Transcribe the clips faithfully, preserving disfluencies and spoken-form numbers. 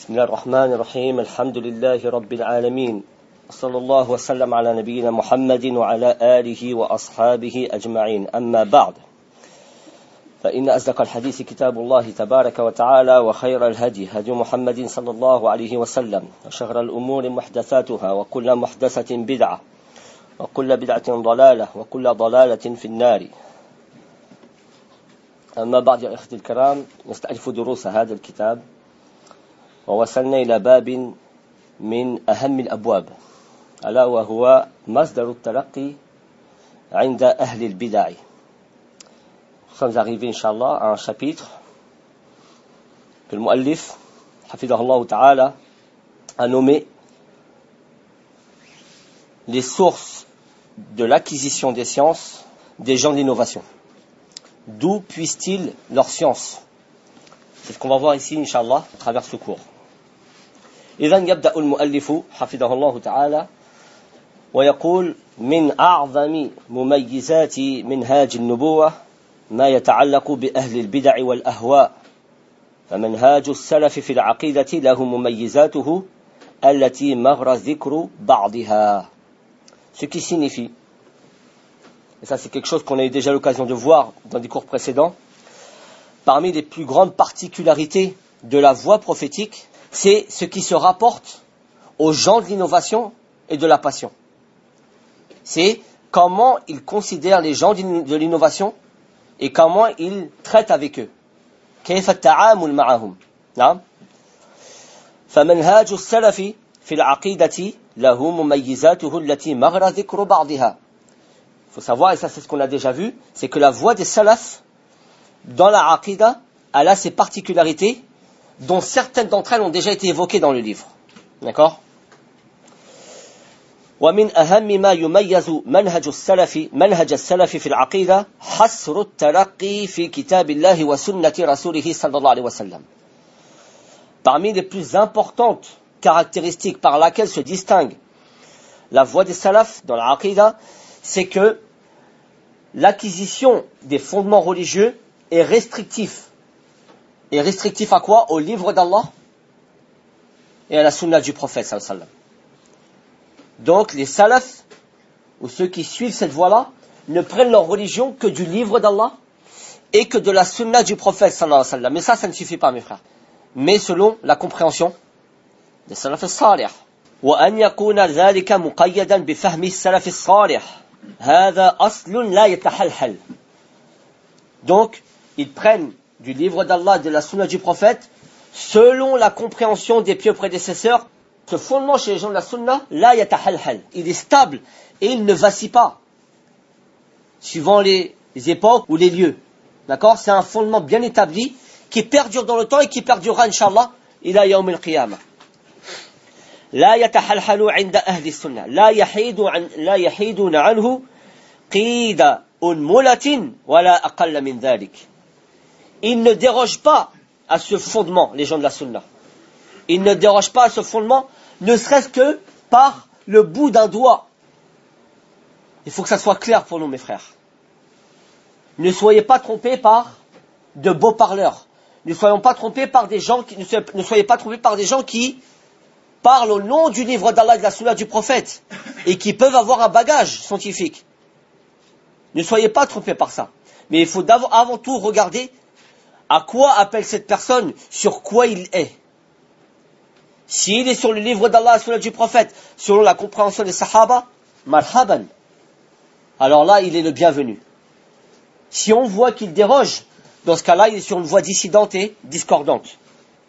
بسم الله الرحمن الرحيم الحمد لله رب العالمين صلى الله وسلم على نبينا محمد وعلى آله وأصحابه أجمعين أما بعد فإن أصدق الحديث كتاب الله تبارك وتعالى وخير الهدي هدي محمد صلى الله عليه وسلم وشر الأمور محدثاتها وكل محدثة بدعة وكل بدعة ضلالة وكل ضلالة في النار أما بعد يا إخوتي الكرام نستأنف دروس هذا الكتاب ووصلنا إلى باب من أهم الأبواب ألا وهو مصدر التلقي عند أهل البدع. Nous sommes arrivés, Inch'Allah, à un chapitre que le muallif, hafidahullah ta'ala, a nommé les sources de l'acquisition des sciences des gens de l'innovation. D'où puissent-ils leur science? C'est ce qu'on va voir ici, Inch'Allah, à travers ce cours. إذن يبدأ المؤلف حفظه الله تعالى ويقول من أعظم مميزات منهاج النبوة ما يتعلق بأهل البدع والأهواء فمنهاج السلف في العقيدة له مميزاته التي مغر ذكر بعضها. Ce qui signifie, et ça c'est quelque chose qu'on a eu déjà l'occasion de voir dans des cours précédents, parmi les plus grandes particularités de la voie prophétique, c'est ce qui se rapporte aux gens de l'innovation et de la passion. C'est comment ils considèrent les gens de l'innovation et comment ils traitent avec eux. كيف التعامل معهم. نعم. فمنهاج السلف في العقيدة له مميزاته التي مغر ذكر بعضها. Il faut savoir, et ça c'est ce qu'on a déjà vu, c'est que la voie des salafs dans la aqida, elle a ses particularités dont certaines d'entre elles ont déjà été évoquées dans le livre. D'accord? ومن أهم ما يميز منهج السلف منهج السلف في العقيدة حصر التلقي في كتاب الله وسنة رسوله صلى الله عليه وسلم. Parmi les plus importantes caractéristiques par laquelle se distingue la voie des salafs dans la aqida, c'est que l'acquisition des fondements religieux est restrictif. Et restrictif à quoi? Au livre d'Allah et à la sunna du prophète sallallahu alayhi wa sallam. Donc les salafs, ou ceux qui suivent cette voie-là, ne prennent leur religion que du livre d'Allah et que de la sunna du prophète sallallahu alayhi wa sallam. Mais ça, ça ne suffit pas mes frères. Mais selon la compréhension des salaf as-salih. وأن يكون ذلك مقيدا بفهم السلف الصالح هذا أصل لا يتحلحل. Donc ils prennent du livre d'Allah et de la sunna du prophète, selon la compréhension des pieux prédécesseurs, ce fondement chez les gens de la sunna, la yatahalhal, il est stable et il ne vacille pas, suivant les, les époques ou les lieux. D'accord? C'est un fondement bien établi, qui perdure dans le temps et qui perdurera, Inch'Allah, ila yawm al-qiyamah. La yatahalhalu inda ahli sunna, la yahidu an, la yahiduna anhu qida unmulatin wala aqalla min dhalik. Ils ne dérogent pas à ce fondement, les gens de la sunna. Ils ne dérogent pas à ce fondement, ne serait-ce que par le bout d'un doigt. Il faut que ça soit clair pour nous, mes frères. Ne soyez pas trompés par de beaux parleurs. Ne soyons pas trompés par des gens qui, ne soyez, ne soyez pas trompés par des gens qui parlent au nom du livre d'Allah et de la sunna du prophète et qui peuvent avoir un bagage scientifique. Ne soyez pas trompés par ça. Mais il faut avant tout regarder à quoi appelle cette personne, sur quoi il est. S'il est sur le livre d'Allah et du prophète, selon la compréhension des sahaba, marhaban. Alors là, il est le bienvenu. Si on voit qu'il déroge, dans ce cas-là, il est sur une voie dissidente et discordante.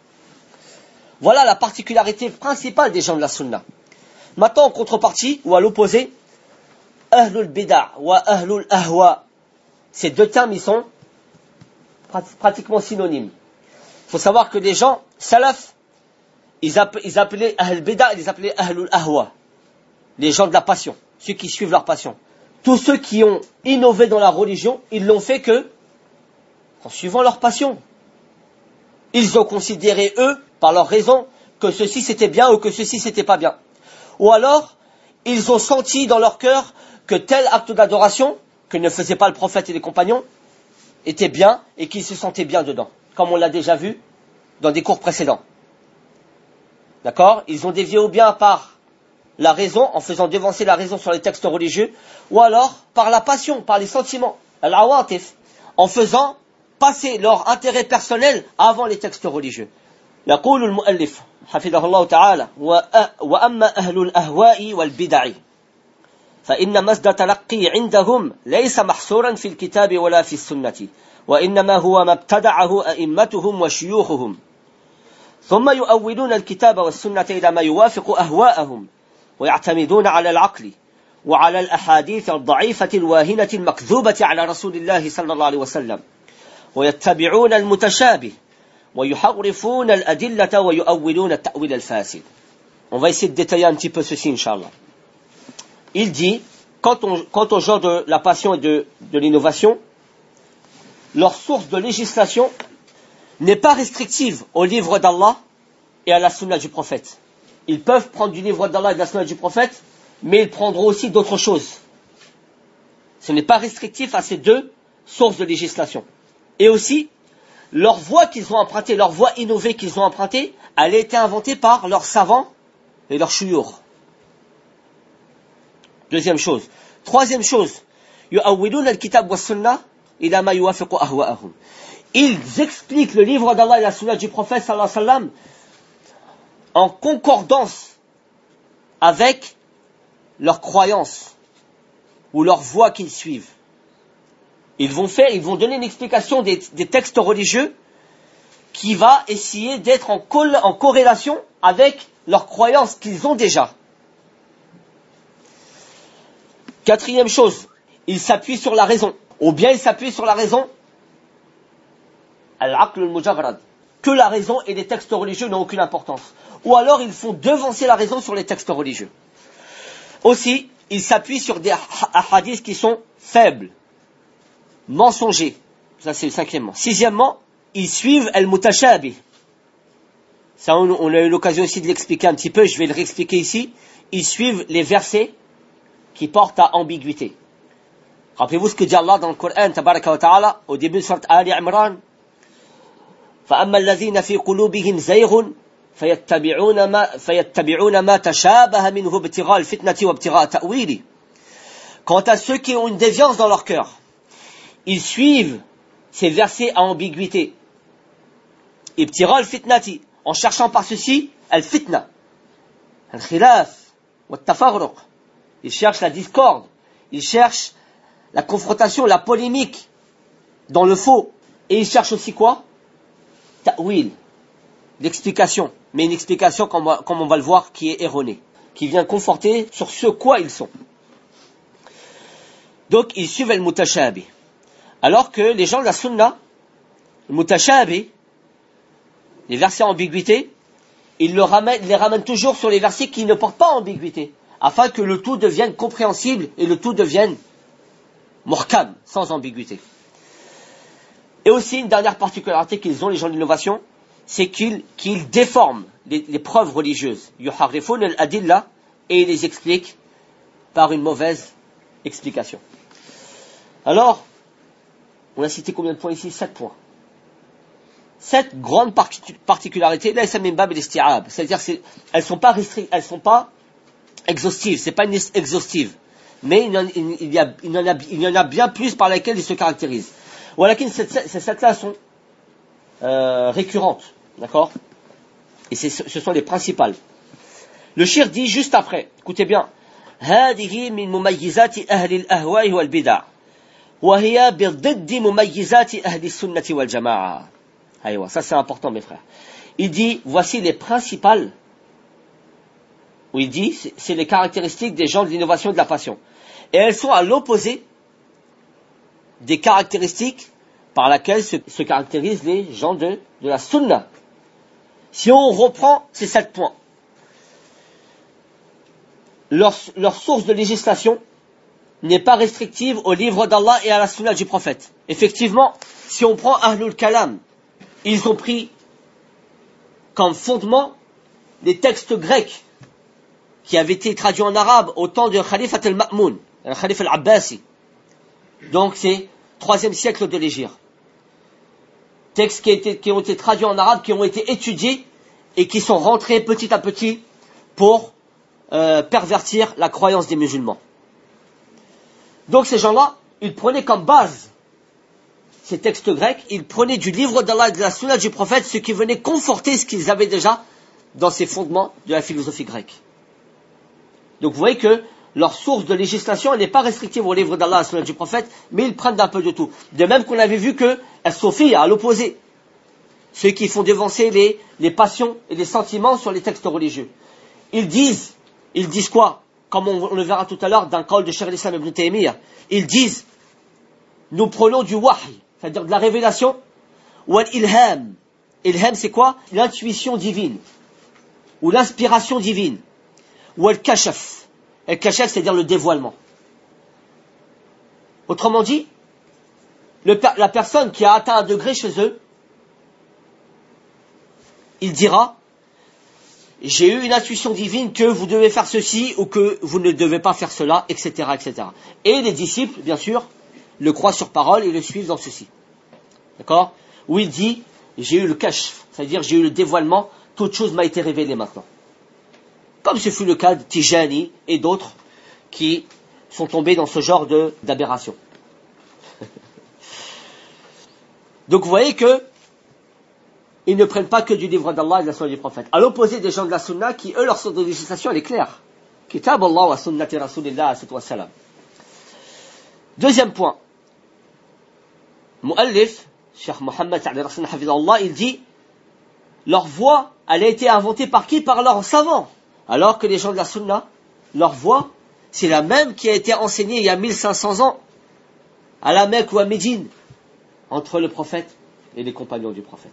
Voilà la particularité principale des gens de la sunna. Maintenant, en contrepartie, ou à l'opposé, ahlul bid'a wa ahlul ahwa. Ces deux termes, ils sont pratiquement synonymes. Il faut savoir que les gens salaf, ils, app- ils appelaient ahl bida, ils les appelaient ahlul ahwa, les gens de la passion, ceux qui suivent leur passion. Tous ceux qui ont innové dans la religion, ils l'ont fait que en suivant leur passion. Ils ont considéré eux, par leur raison, que ceci c'était bien ou que ceci c'était pas bien. Ou alors, ils ont senti dans leur cœur que tel acte d'adoration que ne faisait pas le prophète et les compagnons était bien et qu'ils se sentaient bien dedans, comme on l'a déjà vu dans des cours précédents. D'accord? Ils ont dévié ou bien par la raison, en faisant devancer la raison sur les textes religieux, ou alors par la passion, par les sentiments, al-awatif, en faisant passer leur intérêt personnel avant les textes religieux. يقول المؤلف حفظه الله تعالى وأما أهل الأهواء والبدع فإن مزد تلقي عندهم ليس محصورا في الكتاب ولا في السنة وإنما هو ما ابتدعه أئمتهم وشيوخهم ثم يؤولون الكتاب والسنة إلى ما يوافق أهواءهم ويعتمدون على العقل وعلى الأحاديث الضعيفة الواهنة المكذوبة على رسول الله صلى الله عليه وسلم ويتبعون المتشابه ويحرفون الأدلة ويؤولون التأويل الفاسد. On va essayer de détailler un petit peu ceci, Inch'Allah. Il dit, quant au, quant au genre de la passion et de, de l'innovation, leur source de législation n'est pas restrictive au livre d'Allah et à la sunna du prophète. Ils peuvent prendre du livre d'Allah et de la sunna du prophète, mais ils prendront aussi d'autres choses. Ce n'est pas restrictif à ces deux sources de législation. Et aussi, leur voie qu'ils ont empruntée, leur voie innovée qu'ils ont empruntée, elle a été inventée par leurs savants et leurs chouyours. Deuxième chose. Troisième chose, يؤولون الكتاب والسنة إلى ما يوافق أهواءهم. Ils expliquent le livre d'Allah et la sunna du prophète sallallahu alayhi wa sallam en concordance avec leurs croyances ou leur voie qu'ils suivent. Ils vont faire, ils vont donner une explication des, des textes religieux qui va essayer d'être en, col, en corrélation avec leurs croyances qu'ils ont déjà. Quatrième chose, ils s'appuient sur la raison. Ou bien ils s'appuient sur la raison al-aql al-mujarrad, que la raison et les textes religieux n'ont aucune importance. Ou alors ils font devancer la raison sur les textes religieux. Aussi, ils s'appuient sur des hadiths qui sont faibles, mensongers. Ça c'est le cinquièmement. Sixièmement, ils suivent al-mutashabih. Ça on, on a eu l'occasion aussi de l'expliquer un petit peu, je vais le réexpliquer ici. Ils suivent les versets qui portent à ambiguïté. Rappelez-vous ce que dit Allah dans le Coran, tabaraka wa ta'ala, au début de surat Ali Imran. فَأَمَّا الَّذِينَ فِي قُلُوبِهِمْ زَيْغٌ فَيَتَّبِعُونَ مَا فَيَتَّبِعُونَ مَا تَشَابَهَ مِنْهُ ابْتِغَاءَ الْفِتْنَةِ وَابْتِغَاءَ تَأْوِيلِهِ. Quant à ceux qui ont une déviance dans leur cœur, ils suivent ces versets à ambiguïté. ابْتِغَاءَ الْفِتْنَةِ, en cherchant par ceci al-fitna, al-khilaf, wa-tafarruq. Ils cherchent la discorde, ils cherchent la confrontation, la polémique dans le faux. Et ils cherchent aussi quoi? Ta'wil, l'explication. Mais une explication, comme on, va, comme on va le voir, qui est erronée, qui vient conforter sur ce quoi ils sont. Donc ils suivent le mutashabih. Alors que les gens de la sunna, le mutashabih, les versets en ambiguïté, ils le ramènent, les ramènent toujours sur les versets qui ne portent pas en ambiguïté, afin que le tout devienne compréhensible et le tout devienne muhkam, sans ambiguïté. Et aussi, une dernière particularité qu'ils ont, les gens de l'innovation, c'est qu'ils, qu'ils déforment les, les preuves religieuses. Yuharrifun al-adilla, et ils les expliquent par une mauvaise explication. Alors, on a cité combien de points ici? Sept points. Sept grandes particularités, là, c'est bab al-isti'ab. C'est-à-dire, c'est, elles sont pas restrictives, elles sont pas exhaustives, c'est pas une liste exhaustive. Mais il y, en, il, y a, il, y en a, il y en a bien plus par lesquelles ils se caractérisent. Voilà, ces sept-là sont euh, récurrentes, d'accord? Et c'est, ce sont les principales. Le shir dit juste après, écoutez bien, هذه من مميزات أهل الأهواء والبدع وهي بضد مميزات أهل السنة والجماعة. Aïwa, ça c'est important mes frères. Il dit, voici les principales, où il dit, c'est, c'est les caractéristiques des gens de l'innovation et de la passion. Et elles sont à l'opposé des caractéristiques par lesquelles se, se caractérisent les gens de, de la sunna. Si on reprend ces sept points, leur, leur source de législation n'est pas restrictive au livre d'Allah et à la sunna du prophète. Effectivement, si on prend Ahlul Kalam, ils ont pris comme fondement les textes grecs qui avaient été traduits en arabe au temps de Khalifat al-Ma'moun, le Khalif al-Abbasi. Donc c'est troisième siècle de l'Hégire. Textes qui, été, qui ont été traduits en arabe, qui ont été étudiés et qui sont rentrés petit à petit pour euh, pervertir la croyance des musulmans. Donc ces gens-là, ils prenaient comme base ces textes grecs, ils prenaient du livre d'Allah et de la sunna du prophète, ce qui venait conforter ce qu'ils avaient déjà dans ces fondements de la philosophie grecque. Donc vous voyez que leur source de législation n'est pas restrictive au livre d'Allah et à la sunna du prophète, mais ils prennent d'un peu de tout. De même qu'on avait vu que As-Sofi, à l'opposé, ceux qui font devancer les, les passions et les sentiments sur les textes religieux. Ils disent, ils disent quoi? Comme on, on le verra tout à l'heure dans le qawl de Cheikh al-Islam ibn Taymiyyah, ils disent, nous prenons du wahy, c'est-à-dire de la révélation, ou l'ilham. Ilham, c'est quoi? L'intuition divine, ou l'inspiration divine, ou al-kashaf. Al-kashaf, c'est-à-dire le dévoilement. Autrement dit, le, la personne qui a atteint un degré chez eux, il dira, j'ai eu une intuition divine que vous devez faire ceci ou que vous ne devez pas faire cela, et cetera, et cetera. Et les disciples, bien sûr, le croient sur parole et le suivent dans ceci. D'accord? Où il dit, j'ai eu le kashf, c'est-à-dire j'ai eu le dévoilement, toute chose m'a été révélée maintenant. Comme ce fut le cas de Tijani et d'autres qui sont tombés dans ce genre de, d'aberration. Donc vous voyez que ils ne prennent pas que du livre d'Allah et de la sunna du prophète. À l'opposé des gens de la sunna qui, eux, leur source de législation, elle est claire. Kitab Allah wa sunnati rasulillah wa salam. Deuxième point. Mu'allif, Cheikh Mohammed Sa'd al-Rasul hafidhahullah, il dit, leur voix, elle a été inventée par qui? Par leurs savants. Alors que les gens de la sunna, leur voix, c'est la même qui a été enseignée il y a mille cinq cents ans, à la Mecque ou à Médine, entre le prophète et les compagnons du prophète.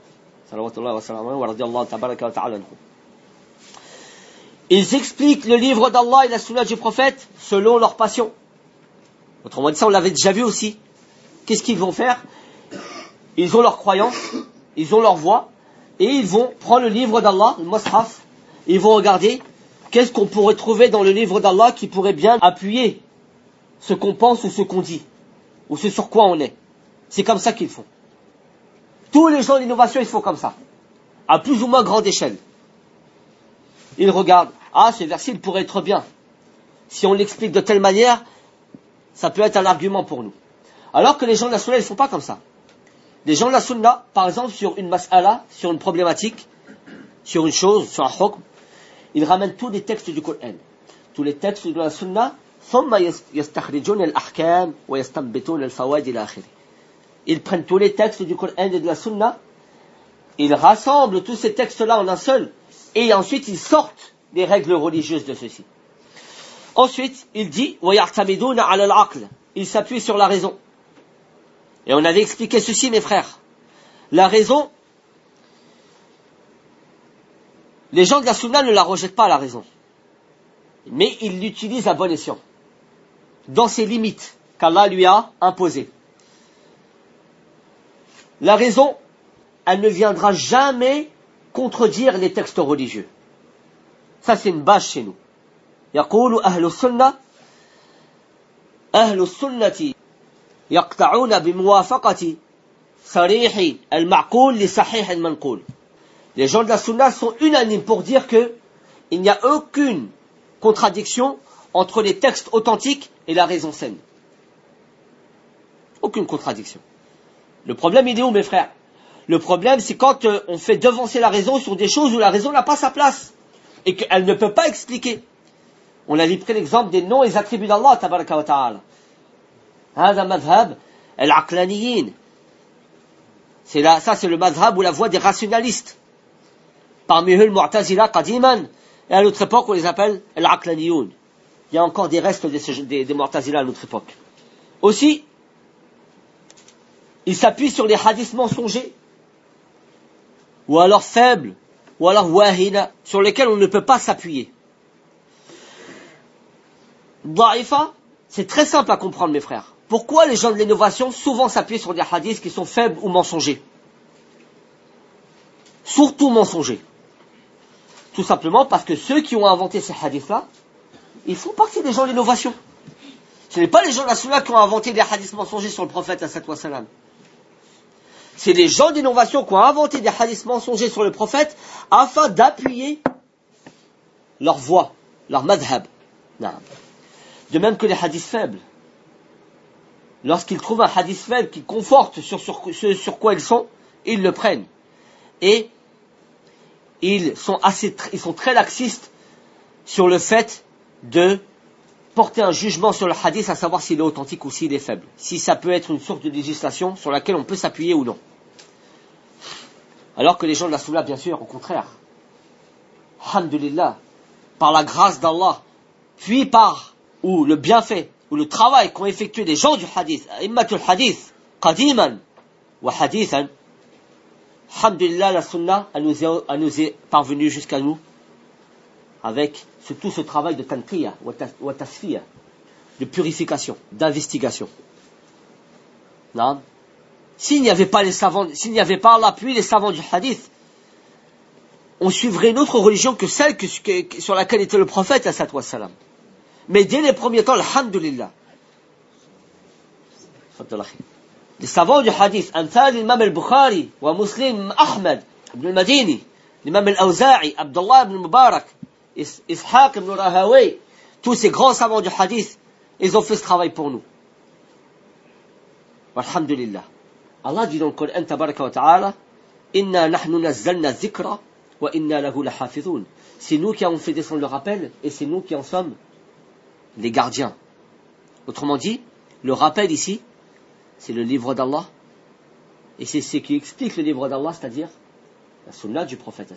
Ils expliquent le livre d'Allah et la sunna du prophète selon leur passion. Autrement dit, ça on l'avait déjà vu aussi. Qu'est-ce qu'ils vont faire? Ils ont leur croyance, ils ont leur voix, et ils vont prendre le livre d'Allah, le Mus'haf, ils vont regarder qu'est-ce qu'on pourrait trouver dans le livre d'Allah qui pourrait bien appuyer ce qu'on pense ou ce qu'on dit, ou ce sur quoi on est. C'est comme ça qu'ils font. Tous les gens d'innovation, ils font comme ça, à plus ou moins grande échelle. Ils regardent, ah, ce verset, il pourrait être bien. Si on l'explique de telle manière, ça peut être un argument pour nous. Alors que les gens de la sunna, ils ne font pas comme ça. Les gens de la sunna, par exemple, sur une mas'ala, sur une problématique, sur une chose, sur un hukm, ils ramènent tous les textes du Coran, tous les textes de la sunna, ثم يستخرجون الأحكام ويستنبطون الفوائد إلى آخره. Ils prennent tous les textes du Coran et de la Sunna, ils rassemblent tous ces textes-là en un seul, et ensuite ils sortent les règles religieuses de ceux-ci. Ensuite, il dit, وَيَعْتَمِدُونَ عَلَى الْعَقْلِ. Ils s'appuient sur la raison. Et on avait expliqué ceci, mes frères. La raison, les gens de la Sunna ne la rejettent pas, la raison. Mais ils l'utilisent à bon escient, dans ses limites qu'Allah lui a imposées. La raison, elle ne viendra jamais contredire les textes religieux. Ça, c'est une base chez nous. يقول أهل السنة أهل السنة يقطعون بموافقة صريح المعقول لصحيح المنقول. Les gens de la sunna sont unanimes pour dire que il n'y a aucune contradiction entre les textes authentiques et la raison saine. Aucune contradiction. Le problème, il est où, mes frères? Le problème, c'est quand euh, on fait devancer la raison sur des choses où la raison n'a pas sa place et qu'elle ne peut pas expliquer. On a pris l'exemple des noms et des attributs d'Allah, tabaraka wa ta'ala. هذا مذهب العقلانيين. C'est là, ça, c'est le madhab ou la voie des rationalistes. Parmi eux, le Mu'tazila, qadiman, et à notre époque, on les appelle l'aqlaniyoun. Il y a encore des restes des, des, des Mu'tazila à notre époque. Aussi, ils s'appuient sur les hadiths mensongers, ou alors faibles, ou alors wahina, sur lesquels on ne peut pas s'appuyer. Da'ifa, c'est très simple à comprendre, mes frères. Pourquoi les gens de l'innovation souvent s'appuient sur des hadiths qui sont faibles ou mensongers? Surtout mensongers. Tout simplement parce que ceux qui ont inventé ces hadiths-là, ils font partie des gens de l'innovation. Ce n'est pas les gens de la sunna qui ont inventé des hadiths mensongers sur le prophète, sallallahu alayhi wa sallam. C'est les gens d'innovation qui ont inventé des hadiths mensongers sur le prophète afin d'appuyer leur voix, leur madhab. De même que les hadiths faibles. Lorsqu'ils trouvent un hadith faible qui conforte sur, sur ce sur quoi ils sont, ils le prennent. Et ils sont assez, ils sont très laxistes sur le fait de porter un jugement sur le hadith, à savoir s'il est authentique ou s'il est faible. Si ça peut être une sorte de législation sur laquelle on peut s'appuyer ou non. Alors que les gens de la Sunna, bien sûr, au contraire. Alhamdulillah, par la grâce d'Allah, puis par, ou le bienfait, ou le travail qu'ont effectué les gens du hadith, immatul hadith, qadiman, wa hadithan, alhamdulillah, la Sunna, elle nous est, elle nous est parvenue jusqu'à nous, avec ce, tout ce travail de tanqiyah, wa tasfiyah, de purification, d'investigation. Non? S'il n'y avait pas les savants, s'il n'y avait pas l'appui les savants du hadith, on suivrait une autre religion que celle que, que, sur laquelle était le prophète, sallallahu alayhi wa sallam. Mais dès les premiers temps, alhamdulillah. Les savants du hadith, Amthal l'imam al-Bukhari, wa Muslim Ahmed, ibn al-Madini, l'imam al-Awza'i, Abdullah ibn Mubarak, Ishaq ibn Rahawi, tous ces grands savants du hadith, ils ont fait ce travail pour nous. Alhamdulillah. Allah dit dans le Coran, tabaraka wa ta'ala, Inna nahnu nazzalna dhikra, wa inna lahu lahafidhun. C'est nous qui avons fait descendre le rappel, et c'est nous qui en sommes les gardiens. Autrement dit, le rappel ici, c'est le livre d'Allah, et c'est ce qui explique le livre d'Allah, c'est-à-dire la sunna du prophète.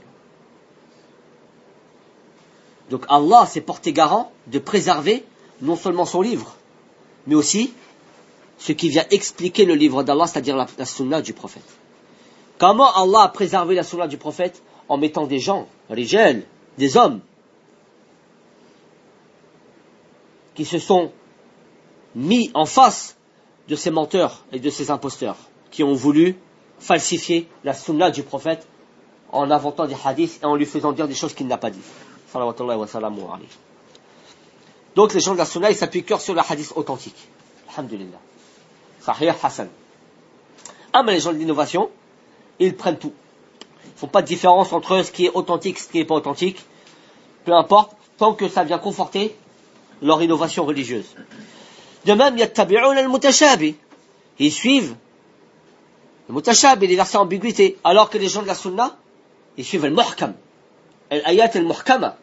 Donc Allah s'est porté garant de préserver non seulement son livre, mais aussi ce qui vient expliquer le livre d'Allah, c'est-à-dire la, la sunna du prophète. Comment Allah a préservé la sunna du prophète? En mettant des gens, rijal, des hommes, qui se sont mis en face de ces menteurs et de ces imposteurs, qui ont voulu falsifier la sunna du prophète en inventant des hadiths et en lui faisant dire des choses qu'il n'a pas dit. Salawatullahi wa salamu alayhi. Donc les gens de la sunna, ils s'appuient que sur le hadith authentique. Alhamdulillah. Sahih Hassan. Ah, mais les gens de l'innovation, ils prennent tout. Ils ne font pas de différence entre ce qui est authentique et ce qui n'est pas authentique. Peu importe, tant que ça vient conforter leur innovation religieuse. De même, yattabi'un al-mutashabi. Ils suivent le mutashabi, les versets ambiguïté. Alors que les gens de la sunna, ils suivent le muhkam. Al-ayat al-muhkama.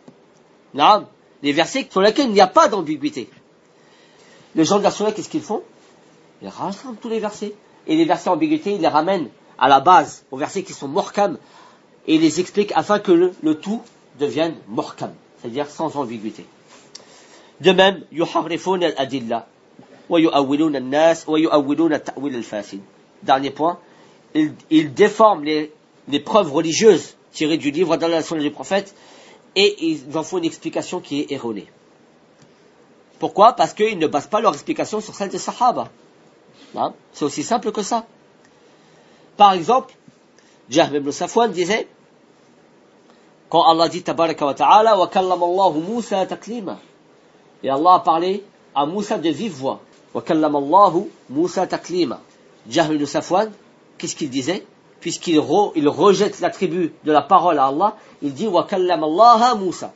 Les versets sur lesquels il n'y a pas d'ambiguïté. Les gens de la sunna, qu'est-ce qu'ils font? Ils rassemblent tous les versets. Et les versets ambiguïté, ils les ramènent à la base, aux versets qui sont muhkam, et ils les expliquent afin que le, le tout devienne muhkam, c'est-à-dire sans ambiguïté. De même, yuharrifun al-adilla, wa yu'awwilun al-nas, wa yu'awwilun al-ta'wil al-fasid. Dernier point, ils, ils déforment les, les preuves religieuses tirées du livre d'Allah et du prophète, et ils en font une explication qui est erronée. Pourquoi? Parce qu'ils ne basent pas leur explication sur celle des Sahaba. Hein? C'est aussi simple que ça. Par exemple, Jahm ibn Safwan disait, quand Allah dit tabaraka wa ta'ala, wa kallama Allahu Musa taklima. Et Allah a parlé à Moussa de vive voix. Wa kallama Allahu Musa taklima. Jahm ibn Safwan, qu'est-ce qu'il disait? Puisqu'il re, il rejette l'attribut de la parole à Allah, il dit wa kallama Allah Musa.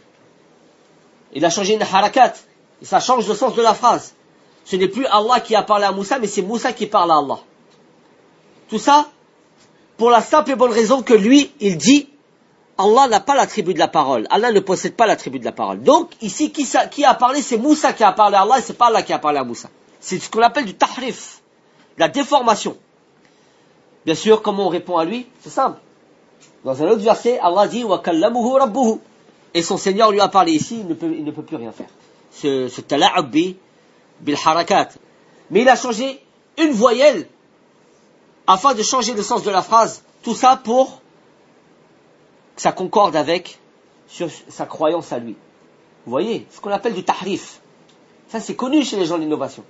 Il a changé une harakat. Et ça change le sens de la phrase. Ce n'est plus Allah qui a parlé à Moussa, mais c'est Moussa qui parle à Allah. Tout ça, pour la simple et bonne raison que lui, il dit, Allah n'a pas l'attribut de la parole. Allah ne possède pas l'attribut de la parole. Donc, ici, qui, ça, qui a parlé? C'est Moussa qui a parlé à Allah, et c'est pas Allah qui a parlé à Moussa. C'est ce qu'on appelle du tahrif, la déformation. Bien sûr, comment on répond à lui? C'est simple. Dans un autre verset, Allah dit, wa kallamuhu rabbuhu. Et son Seigneur lui a parlé. Ici, il ne peut, il ne peut plus rien faire. Ce, ce tala'abbi bil harakat. Mais il a changé une voyelle afin de changer le sens de la phrase. Tout ça pour que ça concorde avec sur sa croyance à lui. Vous voyez, ce qu'on appelle du tahrif. Ça, c'est connu chez les gens de l'innovation.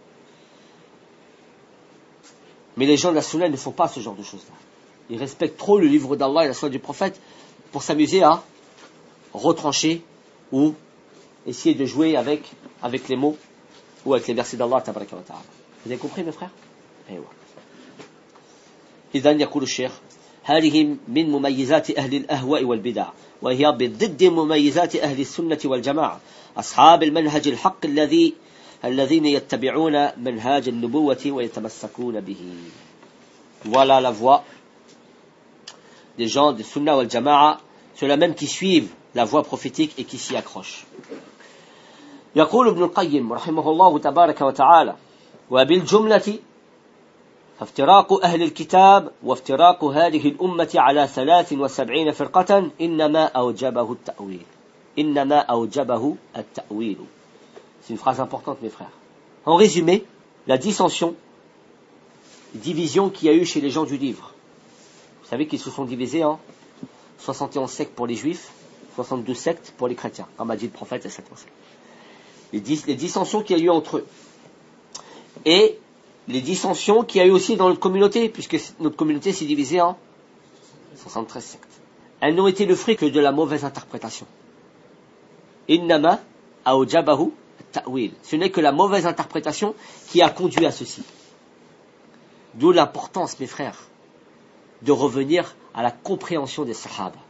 Mais les gens de la sunna ne font pas ce genre de choses-là. Ils respectent trop le livre d'Allah et la sunna du prophète pour s'amuser à retrancher ou essayer de jouer avec, avec les mots ou avec les versets d'Allah. Vous avez compris, mes frères? Et ouais. إذن يقول الشيخ هذه من مميزات أهل الأهواء والبدع وهي بضد مميزات أهل السنة والجماعة أصحاب المنهج الحق الذي الذين يتبعون منهاج النبوة ويتمسكون به. Voilà la voie des gens de Sunna wal Jama'a, ceux-là même qui suivent la voie prophétique et qui s'y accrochent. يقول ابن القيم رحمه الله تبارك وتعالى وبالجملة فافتراق أهل الكتاب وافتراق هذه الأمة على ثلاث وسبعين فرقة إنما أوجبه التأويل إنما أوجبه التأويل. C'est une phrase importante mes frères. En résumé, la dissension, division qu'il y a eu chez les gens du livre. Vous savez qu'ils se sont divisés en soixante et onze sectes pour les juifs, soixante-douze sectes pour les chrétiens, comme a dit le prophète et cetera. Les, dis, les dissensions qu'il y a eu entre eux. Et les dissensions qu'il y a eu aussi dans notre communauté, puisque notre communauté s'est divisée en soixante-treize sectes. Elles n'ont été le fruit que de la mauvaise interprétation. Innama aoujabahu ta'wil. Ce n'est que la mauvaise interprétation qui a conduit à ceci. D'où l'importance, mes frères, de revenir à la compréhension des sahaba.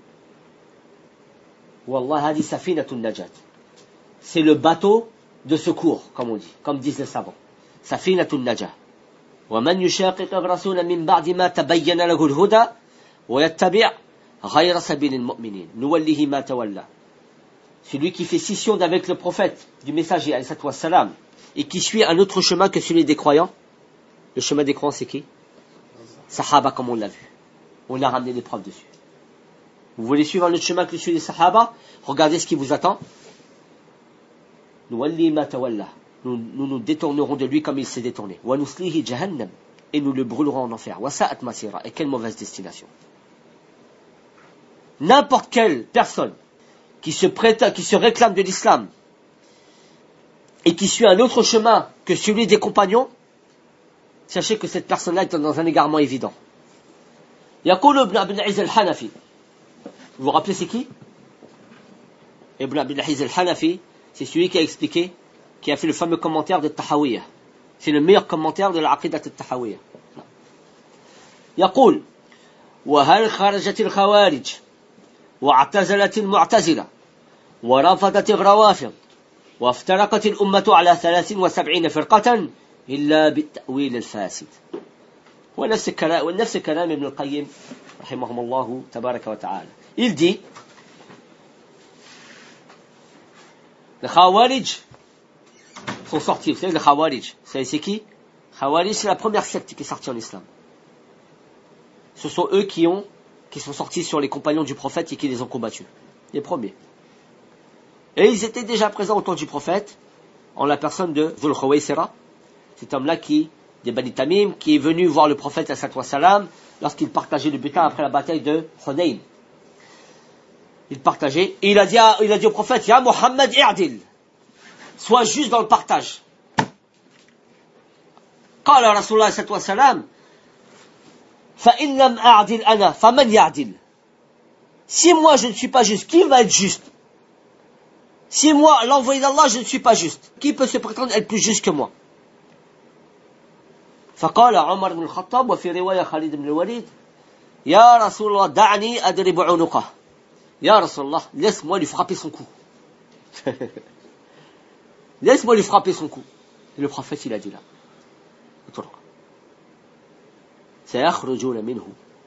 Wallah hadi safinatun najat. C'est le bateau de secours, comme on dit, comme disent les savants. Safinatun najat. ومن يشاقق الرسول من بعد ما تبين له الهدى ويتبع غير سبيل المؤمنين نوله ما تولى. Celui qui fait scission d'avec le prophète du messager alayhi salatu wassalam et qui suit un autre chemin que celui des croyants. Le chemin des croyants c'est qui? Sahaba, comme on l'a vu. On a ramené des preuves dessus. Vous voulez suivre un autre chemin que celui des Sahaba? Regardez ce qui vous attend. Nuwalli ma tawalla. Nous, nous nous détournerons de lui comme il s'est détourné. Wa nuslihi jahannam. Et nous le brûlerons en enfer. Wa sa'at masira. Et quelle mauvaise destination. N'importe quelle personne qui se prête, qui se réclame de l'islam et qui suit un autre chemin que celui des compagnons, sachez que cette personne-là est dans un égarement évident. Yaqul ibn Abd al-Aziz al-Hanafi. Vous vous rappelez c'est qui? Ibn Abd al-Aziz al-Hanafi, c'est celui qui a expliqué, qui a fait le fameux commentaire de Tahawiyya. C'est le meilleur commentaire de l'Aqidat al-Tahawiyya. Yaqul وهل خرجت الخوارج واعتزلت المعتزلة ورفضت الروافض وافترقت الأمة على ثلاث وسبعين فرقة إلا بالتأويل الفاسد. ونفس الكلام ونفس كلام ابن القيم رحمه الله تبارك وتعالى. Il dit les Khawarij sont sortis. Vous savez les Khawarij, vous savez c'est qui? Khawarij c'est la première secte qui est sortie en islam. Ce sont eux qui ont qui sont sortis sur les compagnons du prophète et qui les ont combattus. Les premiers. Et ils étaient déjà présents au temps du prophète, en la personne de Dhul Khawaysira, cet homme-là qui, des Bani Tamim, qui est venu voir le prophète sallallahu alayhi wa sallam lorsqu'il partageait le butin après la bataille de Hunayn. Il partageait, et il a dit, à, il a dit au prophète, Ya Muhammad i'dil, sois juste dans le partage. Qala Rasulullah sallallahu alayhi wa sallam, فَإِنْ لَمْ أَعْدِلْ أَنَا فَمَنْ يَعْدِلْ. Si moi je ne suis pas juste, qui va être juste? Si moi, l'envoyé d'Allah, je ne suis pas juste, qui peut se prétendre être plus juste que moi? فقال عمر بن الخطاب وفي رواية خالد بن الوليد يا رسول الله دعني أدرب عنقه. يا رسول الله, laisse-moi lui frapper son cou. Laisse-moi lui frapper son cou. Et le prophète il a dit là. سيخرجون منه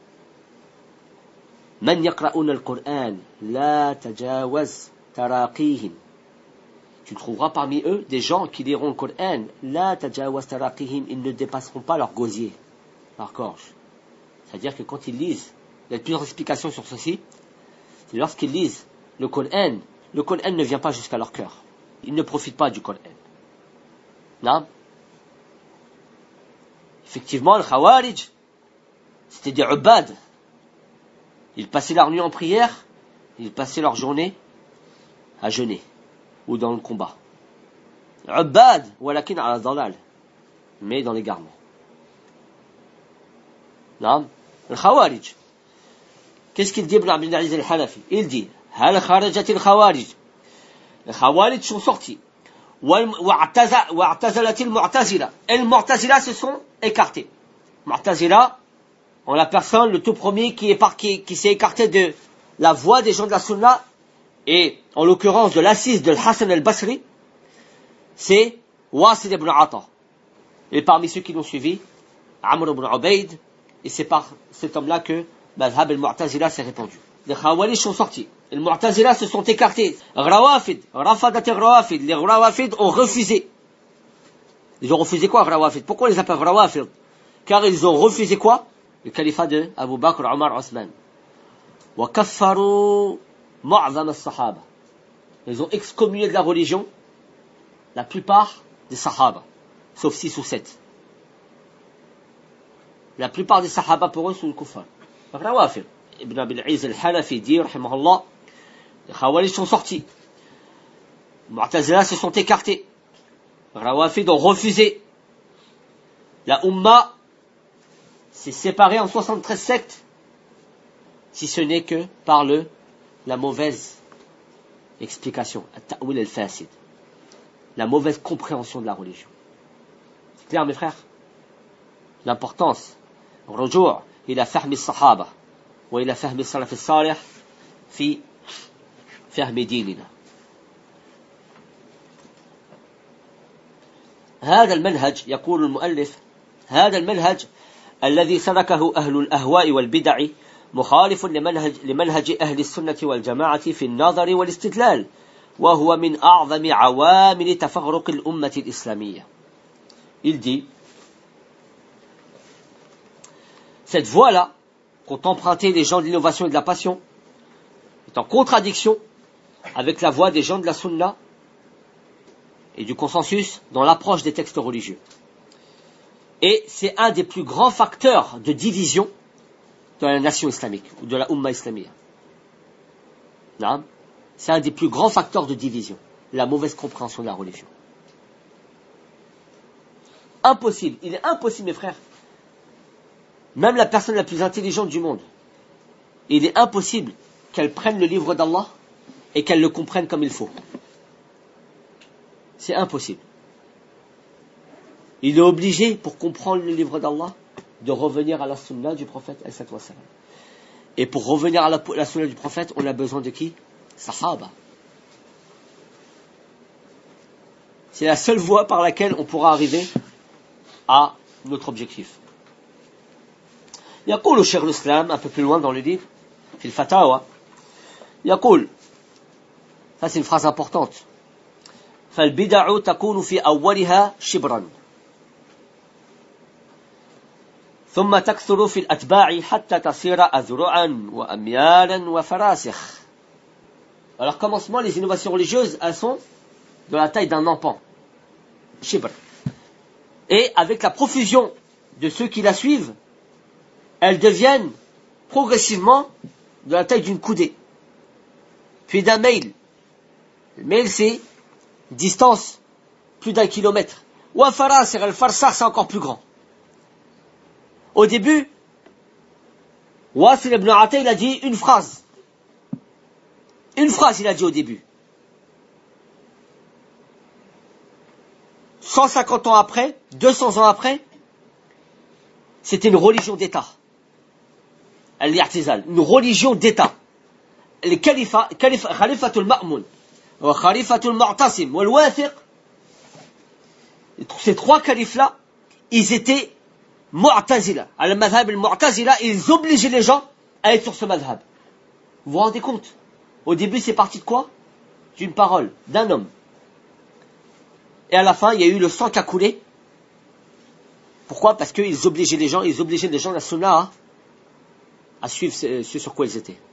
من يقرؤون القرآن لا تجاوز تراقيهم. Tu trouveras parmi eux des gens qui liront le Coran, لا تجاوز تراقيهم, ils ne dépasseront pas leur gosier, leur gorge. C'est-à-dire que quand ils lisent, il y a plusieurs explications sur ceci, c'est lorsqu'ils lisent le Coran, le Coran ne vient pas jusqu'à leur cœur. Ils ne profitent pas du Coran. Non? Effectivement, le Khawarij, c'était des ubad. Ils passaient leur nuit en prière, ils passaient leur journée à jeûner ou dans le combat. Ubad, walakin ala dalal, mais dans l'égarement. Non, le Khawarij. Qu'est-ce qu'il dit Ibn Abd al-Aziz al-Hanafi? Il dit hal kharajat al-Khawarij. Les Khawarij sont sortis. Wa'tazalat al-Mu'tazila. Et les Mu'tazila se sont écartés. Mu'tazila, en la personne, le tout premier qui, est par, qui, qui s'est écarté de la voie des gens de la Sunna, et en l'occurrence de l'assise de Hassan al-Basri, c'est Wasil ibn Ata. Et parmi ceux qui l'ont suivi, Amr ibn Ubayd, et c'est par cet homme-là que Madhab al-Mu'tazila s'est répandu. Les Khawarij sont sortis. Les Mu'tazila se sont écartés. Rawafid, Rafadat al-Rawafid, les Rawafid ont refusé. Ils ont refusé quoi, Rawafid? Pourquoi on les appelle Rawafid? Car ils ont refusé quoi? Le califat de Abu Bakr, Omar, Osman. Wa kaffaru mu'zam as-sahaba. Ils ont excommunié de la religion la plupart des sahaba, sauf six ou sept. La plupart des sahaba pour eux sont les kuffar. Rawafid. Ibn Abil Iz al-Hanafi dit, rahimahullah, les Khawarij sont sortis. Les Mu'tazila se sont écartés. Les Rawafid ont refusé. La Ummah s'est séparée en soixante-treize sectes, si ce n'est que par le, la mauvaise explication, at-ta'wil al-fasid, la mauvaise compréhension de la religion. C'est clair, mes frères? L'importance, rujou' ila fahmi as-sahaba wa ila fahmi as-salaf as-salih fi fahmi dinina. هذا المنهج يقول المؤلف هذا المنهج الذي سلكه أهل الأهواء والبدع مخالف لمنهج, لمنهج أهل السنة والجماعة في النظر والاستدلال وهو من أعظم عوامل تفرق الأمة الإسلامية. Il dit, cette voie-là qu'ont emprunté les gens de l'innovation et de la passion est en contradiction avec la voie des gens de la sunna et du consensus dans l'approche des textes religieux. Et c'est un des plus grands facteurs de division de la nation islamique, ou de la Ummah islamique. C'est un des plus grands facteurs de division, la mauvaise compréhension de la religion. Impossible, il est impossible, mes frères, même la personne la plus intelligente du monde, il est impossible qu'elle prenne le livre d'Allah et qu'elle le comprenne comme il faut. C'est impossible. Il est obligé, pour comprendre le livre d'Allah, de revenir à la sunna du prophète. Et pour revenir à la, la sunna du prophète, on a besoin de qui? Sahaba. C'est la seule voie par laquelle on pourra arriver à notre objectif. يقول شيخ الإسلام, un peu plus loin dans le livre, في الفتاوى, يقول, ça c'est une phrase importante, فالبدع تكون في أولها شبرا ثم تكثر في الأتباع حتى تصير أذرعا وأميالا وفراسخ. Alors commencement, les innovations religieuses, elles sont de la taille d'un empan, shibr. Et avec la profusion de ceux qui la suivent, elles deviennent progressivement de la taille d'une coudée, puis d'un mail. Le mail, c'est distance plus d'un kilomètre. Ou un farasir, le farsakh, c'est encore plus grand. Au début, Wasil ibn Ata, il a dit une phrase. Une phrase, il a dit au début. cent cinquante ans après, deux cents ans après, c'était une religion d'État. Al-I'tizal, une religion d'État. Le califat, Khalifatul Ma'mun, wa Khalifatul Mu'tasim, wa al-Wathiq, ces trois califs-là, ils étaient Mu'tazila. Al-Madhab al-Mu'tazila, ils obligeaient les gens à être sur ce madhab. Vous vous rendez compte? Au début, c'est parti de quoi? D'une parole, d'un homme. Et à la fin, il y a eu le sang qui a coulé. Pourquoi? Parce qu'ils obligeaient les gens, ils obligeaient les gens de la sunna à, à suivre ce, ce sur quoi ils étaient.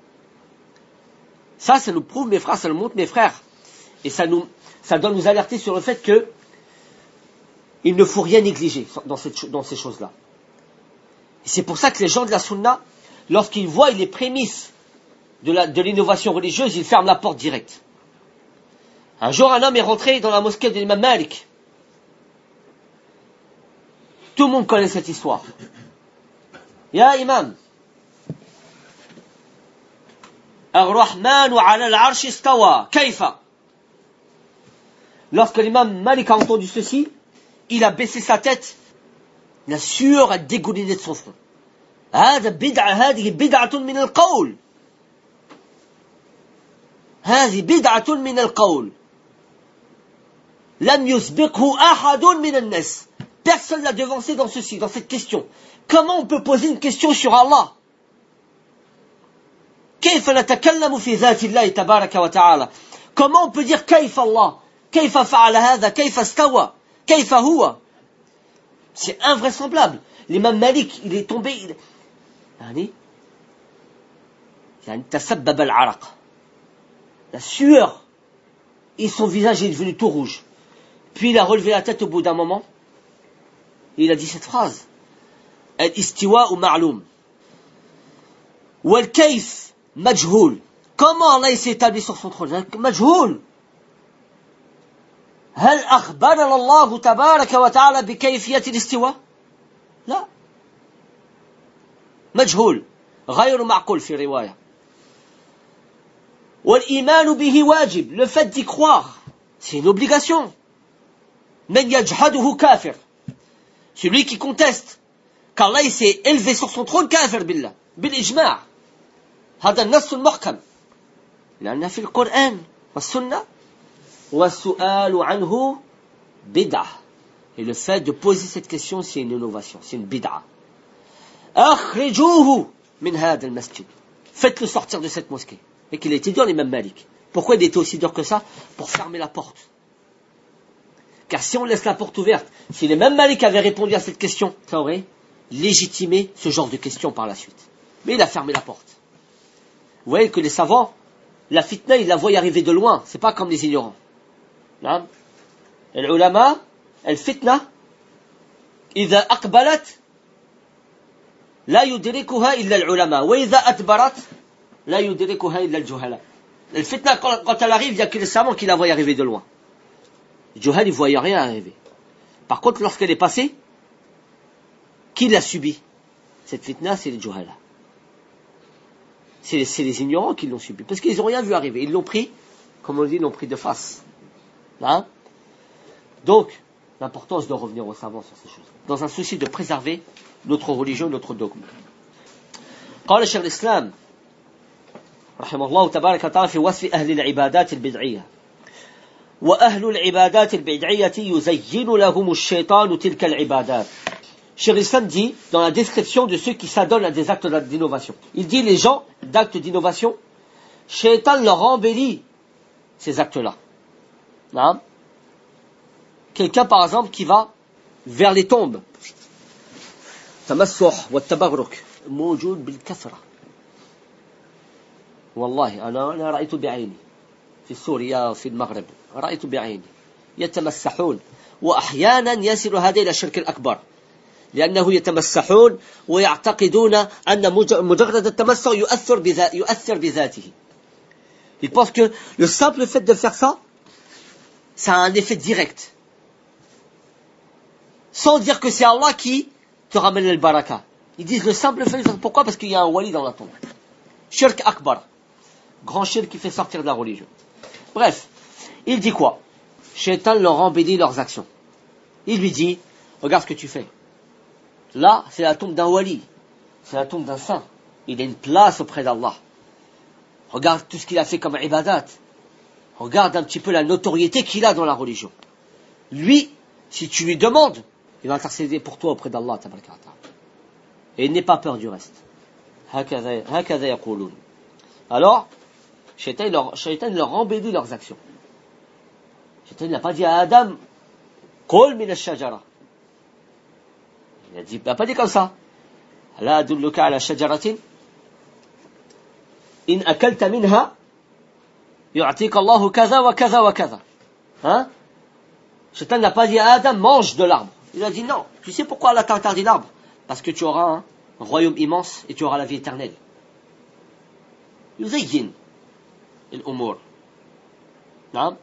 Ça, ça nous prouve, mes frères, ça nous montre, mes frères. Et ça nous, ça doit nous alerter sur le fait que il ne faut rien négliger dans, cette, dans ces choses-là. Et c'est pour ça que les gens de la sunna, lorsqu'ils voient les prémices de, la, de l'innovation religieuse, ils ferment la porte directe. Un jour, un homme est rentré dans la mosquée de l'imam Malik. Tout le monde connaît cette histoire. Ya imam, Ar-Rahman ala al-Arsh istawa, kayfa? Lorsque l'imam Malik a entendu ceci, il a baissé sa tête, la sueur a dégouliné de son front. هذا بدعة هذه بدعة من القول هذه بدعة من القول لم يسبقه أحد من الناس. Personne l'a devancé dans ceci, dans cette question. Comment on peut poser une question sur Allah? كيف نتكلم في ذات الله تبارك وتعالى? Comment on peut dire كيف الله? كيف فعل هذا? كيف استوى? كيف هو? C'est invraisemblable. L'imam Malik, il est tombé, il... يعني يعني تسبب العرق. La sueur, et son visage est devenu tout rouge. Puis il a relevé la tête au bout d'un moment, et il a dit cette phrase. Al-istiwa'u ma'loum. Wal-kayf majhoul. Comment Allah s'est établi sur son trône? Majhoul. هل أخبرنا الله تبارك وتعالى بكيفية الاستواء؟ لا. مجهول. غير معقول في رواية. والإيمان به واجب. Le fait d'y croire, c'est une obligation. من يجحده كافر. Celui qui conteste qu'Allah s'est élevé sur son trône كافر بالله. بالإجماع. هذا النص المحكم. لأن في القرآن والسنة والسؤال عنه بدعة. Et le fait de poser cette question, c'est une innovation, c'est une bid'a. أخرجوه من هذا المسجد. Faites-le sortir de cette mosquée. Et qu'il a été dur, l'imam Malik. Pourquoi il était aussi dur que ça? Pour fermer la porte. Car si on laisse la porte ouverte, si l'imam Malik avait répondu à cette question, ça aurait légitimé ce genre de question par la suite. Mais il a fermé la porte. Vous voyez que les savants, la fitna, ils la voient arriver de loin. C'est pas comme les ignorants. نعم العلماء الفتنة إذا أقبلت لا يدركها إلا العلماء وإذا أدبرت لا يدركها إلا الجهلاء. La fitna, quand elle arrive, il n'y a que les savants qui la voient arriver de loin. Les juhal, ils ne voient rien arriver. Par contre, lorsqu'elle est passée, qui l'a subie? Cette fitna, c'est les juhala. C'est, c'est les ignorants qui l'ont subie. Parce qu'ils n'ont rien vu arriver. Ils l'ont pris, comme on dit, ils l'ont pris de face. Hein? Donc, l'importance de revenir aux savants sur ces choses, dans un souci de préserver notre religion, notre dogme. قال شيخ الإسلام رحمه الله تبارك وتعالى في وصف أهل العبادات البدعية وأهل العبادات البدعية يزين لهم الشيطان تلك العبادات. Cheikh l'Islam dit dans la description de ceux qui s'adonnent à des actes d'innovation, il dit les gens d'actes d'innovation, Shaitan leur embellit ces actes-là. Non. Quelqu'un par exemple qui va vers les tombes, tamassuh wa tabarruk موجود بالكثرة. والله أنا أنا رأيت بعيني في سوريا وفي المغرب، رأيت بعيني يتمسحون وأحيانا يصل هذا إلى الشرك الأكبر لأنه يتمسحون ويعتقدون أن مجرد التمسح يؤثر بذا يؤثر بذاته. Ils pensent que le simple fait de faire ça, ça a un effet direct. Sans dire que c'est Allah qui te ramène le baraka. Ils disent le simple fait. Pourquoi? Parce qu'il y a un wali dans la tombe. Shirk akbar. Grand shirk qui fait sortir de la religion. Bref. Il dit quoi? Shaitan leur embellit leurs actions. Il lui dit, regarde ce que tu fais. Là, c'est la tombe d'un wali. C'est la tombe d'un saint. Il a une place auprès d'Allah. Regarde tout ce qu'il a fait comme ibadat. Regarde un petit peu la notoriété qu'il a dans la religion. Lui, si tu lui demandes, il va intercéder pour toi auprès d'Allah. Et il n'est pas peur du reste. Alors, Shaitan leur, Shaitan leur embellit leurs actions. Shaitan n'a pas dit à Adam, Qul min ash-shajara. Il a dit, il n'a pas dit comme ça. La adulluka ala shajaratin. In akalta minha. يعطيك الله كذا وكذا وكذا. Hein? Shaitan n'a pas dit à Adam, mange de l'arbre. Il a dit non. Tu sais pourquoi Allah t'a interdit l'arbre? Parce que tu auras un royaume immense et tu auras la vie éternelle. يزين الأمور. نعم.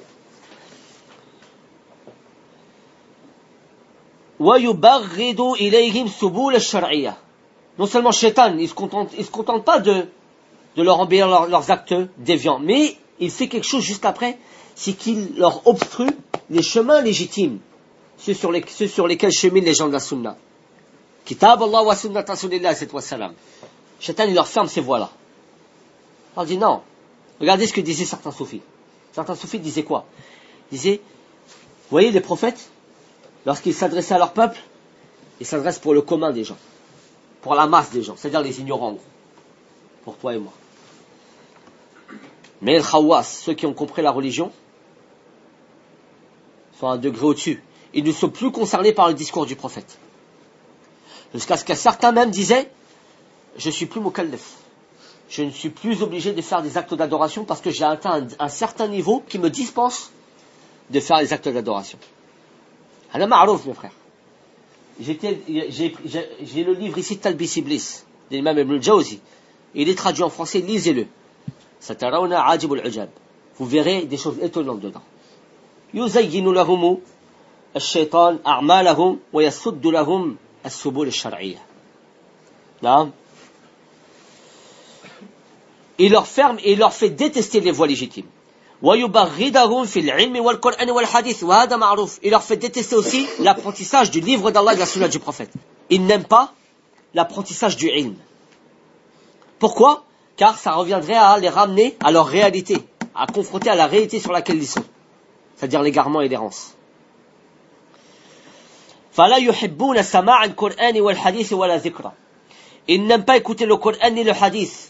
ويبغض إليهم سبول الشرعية. Non seulement Shaitan, il se contente, il se contente pas de de leur embellir leur, leurs actes déviants, mais il fait quelque chose juste après, c'est qu'il leur obstrue les chemins légitimes, ceux sur, les, ceux sur lesquels cheminent les gens de la sunna. Kitab Allah wa sunnat rasulillah wa salam. Shaitan, il leur ferme ces voies-là. On dit non. Regardez ce que disaient certains soufis. Certains soufis disaient quoi? Ils disaient, vous voyez les prophètes, lorsqu'ils s'adressaient à leur peuple, ils s'adressent pour le commun des gens. Pour la masse des gens, c'est-à-dire les ignorants, en gros. Pour toi et moi. Mais les khawas, ceux qui ont compris la religion, sont à un degré au-dessus. Ils ne sont plus concernés par le discours du prophète. Jusqu'à ce que certains même disaient, je suis plus mukallaf. Je ne suis plus obligé de faire des actes d'adoration parce que j'ai atteint un, un certain niveau qui me dispense de faire les actes d'adoration. Ana ma'rouf, mes frères. J'étais, j'ai, j'ai, j'ai le livre ici, Talbis Iblis, de l'imam Ibn al-Jawzi. Il est traduit en français, lisez-le. Satarawna ajib al-ujab. Vous verrez des choses étonnantes dedans. Yuzayyinu lahum al-shaytan a'malahum wa yasuddu lahum as-subul al-shar'iyya. Naam. Il leur ferme et il leur fait détester les voies légitimes. Il leur fait détester aussi l'apprentissage du livre d'Allah et de la sunna du prophète. Ils n'aiment pas l'apprentissage du ilm. Pourquoi? Car ça reviendrait à les ramener à leur réalité, à confronter à la réalité sur laquelle ils sont, c'est-à-dire l'égarement et l'errance. Ils n'aiment pas écouter le Coran ni le hadith.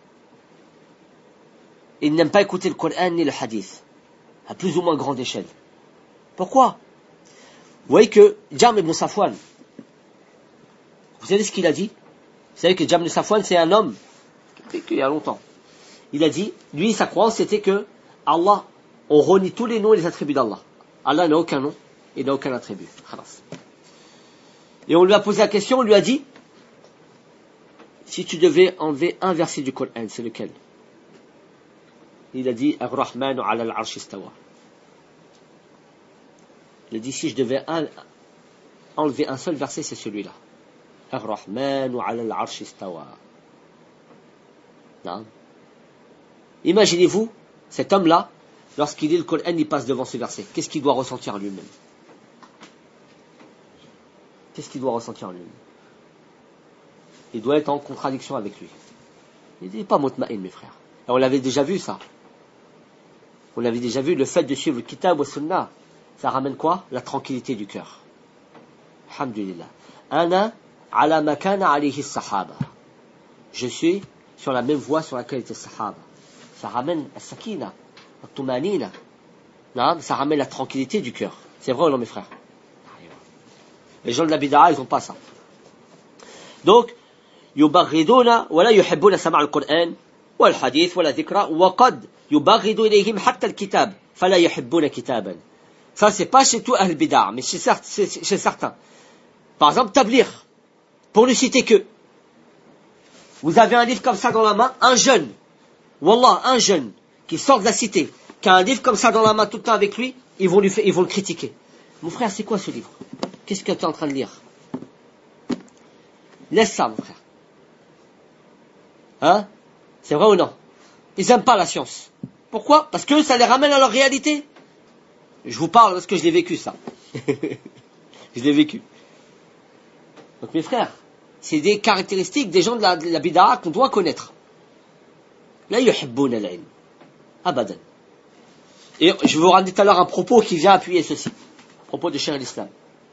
Ils n'aiment pas écouter le Coran ni le hadith, à plus ou moins grande échelle. Pourquoi? Vous voyez que Jam ibn Safwan, vous savez ce qu'il a dit? Vous savez que Jam ibn Safwan, c'est un homme qui a vécu il y a longtemps. Il a dit, lui, sa croyance, c'était que Allah, on renie tous les noms et les attributs d'Allah. Allah n'a aucun nom, il n'a aucun attribut. Et on lui a posé la question, on lui a dit, si tu devais enlever un verset du Coran, c'est lequel? Il a dit Ar-Rahman ala al-Arsh istawa. Il a dit si je devais un, enlever un seul verset, c'est celui-là. Ar-Rahman ala al-Arsh istawa. Non. Imaginez-vous, cet homme-là, lorsqu'il lit le Coran, il passe devant ce verset. Qu'est-ce qu'il doit ressentir lui-même? Qu'est-ce qu'il doit ressentir lui-même? Il doit être en contradiction avec lui. Il n'est pas mutma'in, mes frères. Et on l'avait déjà vu ça. On l'avait déjà vu, le fait de suivre le kitab wa sunnah, ça ramène quoi? La tranquillité du cœur. Alhamdulillah. Ana ala makana alayhi sahaba. Je suis sur la même voie sur laquelle était sahaba. Ça ramène la sakina, la tumanina. Ça ramène la tranquillité du cœur. C'est vrai ou non, mes frères? Les gens de la bid'a, ils n'ont pas ça. Donc, yubaghiduna wa la yuhibbuna sama' al-Qur'an والحديث ولا ذكرى وقد يبغض إليهم حتى الكتاب فلا يحبون كتابا. Ça c'est pas chez tout Ahl Bid'a, mais chez, chez certains. Par exemple, Tabligh, pour ne citer que, vous avez un livre comme ça dans la main, un jeune, Wallah, un jeune qui sort de la cité, qui a un livre comme ça dans la main tout le temps avec lui, ils vont lui faire, ils vont le critiquer. Mon frère, c'est quoi ce livre? Qu'est-ce que tu es en train de lire? Laisse ça, mon frère. Hein? C'est vrai ou non? Ils n'aiment pas la science. Pourquoi? Parce que ça les ramène à leur réalité. Je vous parle parce que je l'ai vécu, ça. Je l'ai vécu. Donc mes frères, c'est des caractéristiques des gens de la, de la bid'a qu'on doit connaître. La yuhibbuna al-ilm. Abadan. Et je vais vous rendre tout à l'heure un propos qui vient appuyer ceci. À propos de Cheikh al-Islam.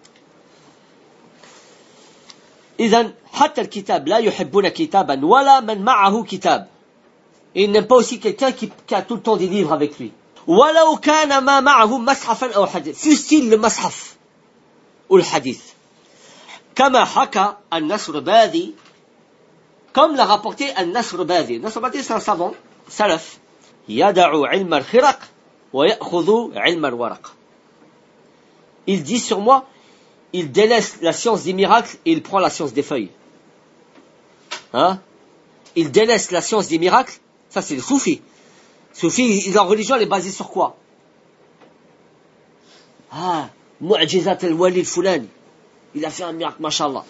إذن حتى الكتاب لا يحبون كتابا ولا من معه كتاب. Et il n'aime pas aussi quelqu'un qui, qui a tout le temps des livres avec lui. ولو كان ما معه مصحفا أو حديث. Fût-il le mashaf ou le hadith. كما حكى النصرباذي, comme l'a rapporté النصرباذي. النصرباذي c'est un savant, salaf. يدع علم الخرق ويأخذ علم الورق. Il dit sur moi, il délaisse la science des miracles et il prend la science des feuilles. Hein? Il délaisse la science des miracles. Ça, c'est le soufi. Soufi, leur religion, elle est basée sur quoi? Ah, mu'jizat al-wali al-fulani. Il a fait un miracle, mashallah.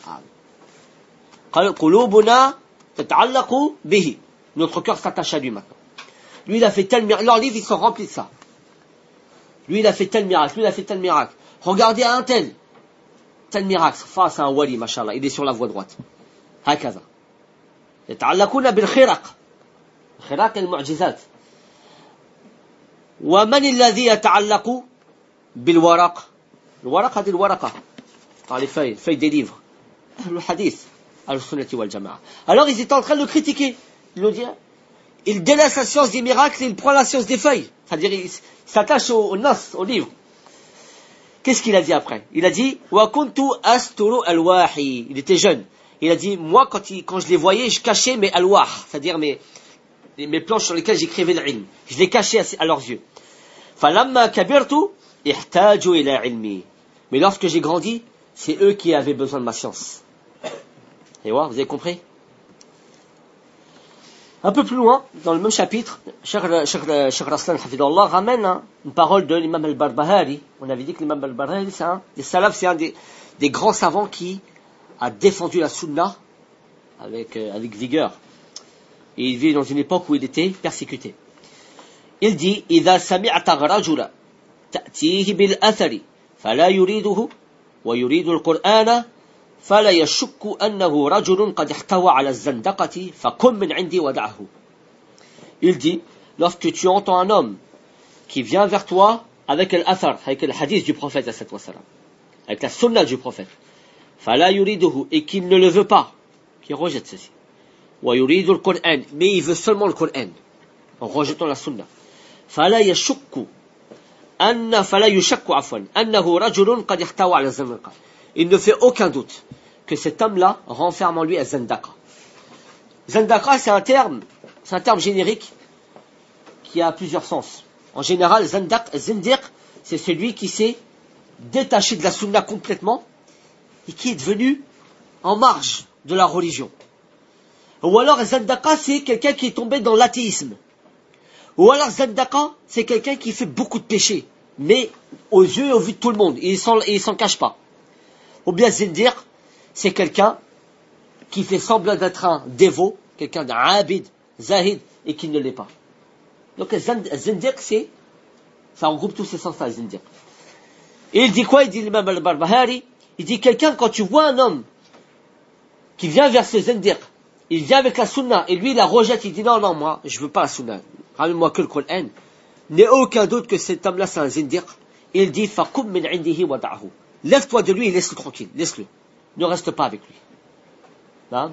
Qulubuna tata'allaqu bihi. Notre cœur s'attache à lui maintenant. Lui, il a fait tel miracle. Leurs livres, ils sont remplis de ça. Lui, il a fait tel miracle. Lui, il a fait tel miracle. Regardez à un tel. tel miracle face à un wali, mashallah, il est sur la voie droite. هكذا. يتعلقون بالخرق. خرق المعجزات. ومن الذي يتعلق بالورق؟ الورق هذه الورقة. Par les feuilles, feuilles des livres. Le hadith. Al-Sunnati wal-Jama'a. Alors ils étaient en train de le critiquer. Ils nous disent, il délaisse la science des miracles et il prend la science des feuilles. C'est-à-dire, il s'attache au, au nas, au livre. Qu'est-ce qu'il a dit après? Il a dit, wa kuntu asturu al-wahi. Il était jeune. Il a dit, moi, quand, il, quand je les voyais, je cachais mes al-wah, c'est-à-dire mes, mes planches sur lesquelles j'écrivais l'ilm. Je les cachais à, à leurs yeux. Falamma kabirtu, ihtaju ila ilmi. Mais lorsque j'ai grandi, c'est eux qui avaient besoin de ma science. Et voilà, vous avez compris? Un peu plus loin, dans le même chapitre, Cheikh Raslan Hafidullah ramène hein, une parole de l'imam al-Barbahari. On avait dit que l'imam al-Barbahari, c'est un, les salafs, c'est un des, des grands savants qui a défendu la sunna avec, euh, avec vigueur. Et il vit dans une époque où il était persécuté. Il dit, إذا سمعت الرجل تأتيه بالأثر فلا يريده ويريد القرآن فلا يشك أنه رجل قد احتوى على الزندقة فقم من عندي ودعه. Il dit, lorsque tu entends un homme qui vient vers toi avec l'athar, avec le hadith du prophète, avec la sunna du prophète, فلا يريده, et qu'il ne le veut pas, qui rejette ceci. ويريد القرآن, mais il veut seulement le Coran, en rejetant la sunna. فلا يشك أن فلا يشك عفوا أنه رجل قد احتوى على الزندقة. Il ne fait aucun doute que cet homme-là renferme en lui un zandaka. Zandaka, c'est un terme, c'est un terme générique qui a plusieurs sens. En général, zandak, zindiq, c'est celui qui s'est détaché de la sunna complètement et qui est devenu en marge de la religion. Ou alors zandaka, c'est quelqu'un qui est tombé dans l'athéisme. Ou alors zandaka, c'est quelqu'un qui fait beaucoup de péchés, mais aux yeux et au vu de tout le monde, et il s'en, il s'en cache pas. Ou bien zindiq, c'est quelqu'un qui fait semblant d'être un dévot, quelqu'un d'abid, zahid, et qui ne l'est pas. Donc zindiq, c'est, ça regroupe tous ces sens-là, zindiq. Et il dit quoi? Il dit l'imam al-Barbahari, il dit quelqu'un, quand tu vois un homme qui vient vers ce zindiq, il vient avec la sunna, et lui il la rejette, il dit non, non, moi, je veux pas la sunna, ramène-moi que le Coran. N'est aucun doute que cet homme-là c'est un zindiq. Il dit faqum min indihi wa da'ahu. Lève-toi de lui et laisse-le tranquille, laisse-le. Ne reste pas avec lui. Là.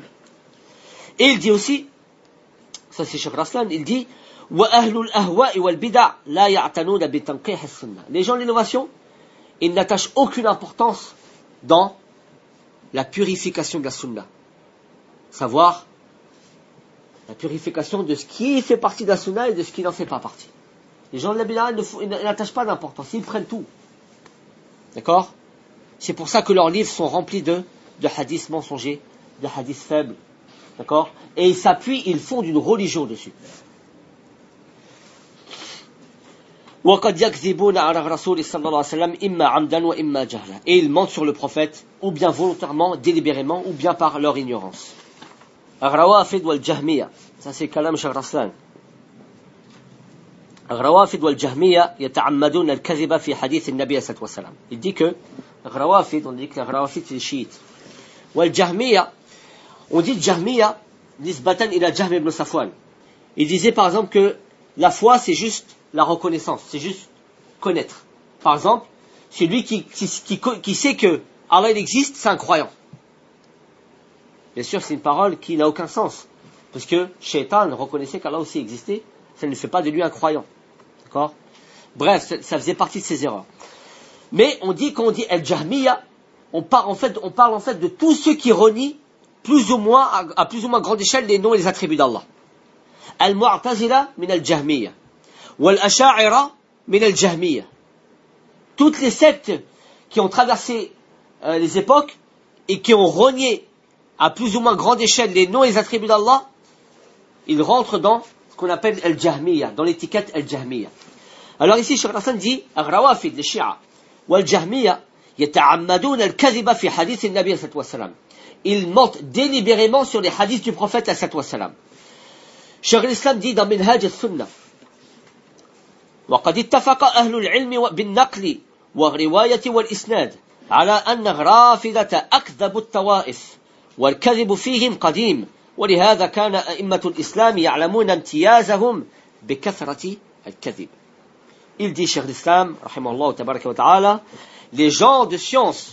Et il dit aussi, ça c'est Cheikh Raslan, il dit wa ahlul ahwa'i wal bid'a la ya'tanuna bi tanqih as-sunnah. Les gens de l'innovation, ils n'attachent aucune importance dans la purification de la sunna. Savoir la purification de ce qui fait partie de la sunna et de ce qui n'en fait pas partie. Les gens de la bid'a ils n'attachent pas d'importance, ils prennent tout. D'accord? C'est pour ça que leurs livres sont remplis de, de hadiths mensongers, de hadiths faibles. D'accord? Et ils s'appuient, ils font d'une religion dessus. وَقَدْ يَكْذِبُونَ عَلَى الرَّسُولِ صلى الله عليه وسلم إِمَّا عَمْدًا وَإِمَّا جَهْلًا. Et ils mentent sur le prophète, ou bien volontairement, délibérément, ou bien par leur ignorance. الروافد والجهمية. Ça c'est كلام شيخ رسلان. الروافد والجهمية يتعمدون الكذب في حديث النبي صلى الله عليه وسلم. Il dit que الروافد, on dit que les rawafid c'est les chiites. والجهمية, on dit Jahmiya nisbatan ila Jahm ibn Safwan. Il disait par exemple que la foi c'est juste la reconnaissance, c'est juste connaître. Par exemple, celui qui, qui, qui, qui sait que Allah il existe, c'est un croyant. Bien sûr, c'est une parole qui n'a aucun sens. Parce que Shaitan reconnaissait qu'Allah aussi existait, ça ne fait pas de lui un croyant. D'accord? Bref, ça, ça faisait partie de ses erreurs. Mais on dit, quand on dit Al-Jahmiya, on parle en fait, on parle en fait de tous ceux qui renient plus ou moins, à, à plus ou moins grande échelle, les noms et les attributs d'Allah. Al-Mu'tazila min al-Jahmiya. Wal-Asha'ira min al-Jahmiya. Toutes les sectes qui ont traversé euh, les époques et qui ont renié à plus ou moins grande échelle les noms et les attributs d'Allah, ils rentrent dans ce qu'on appelle Al-Jahmiya, dans l'étiquette Al-Jahmiya. Alors ici, Cheikh Hassan dit, Al-Rawafid, les Shia, wal-Jahmiya, yata'ammadun al-kadhiba fi hadith al-Nabi sallallahu alayhi wa sallam. Ils mentent délibérément sur les hadiths du prophète sallallahu alayhi wa sallam. Cheikh al-Islam dit dans Minhaj al-Sunnah, وقد اتفق أهل العلم بالنقل والرواية والإسناد على أن الرافضة أكذب الطوائف والكذب فيهم قديم ولهذا كان أئمة الإسلام يعلمون امتيازهم بكثرة الكذب. Il dit, Cheikh l'Islam, rahimahullah tabaraka wa ta'ala, les gens de science,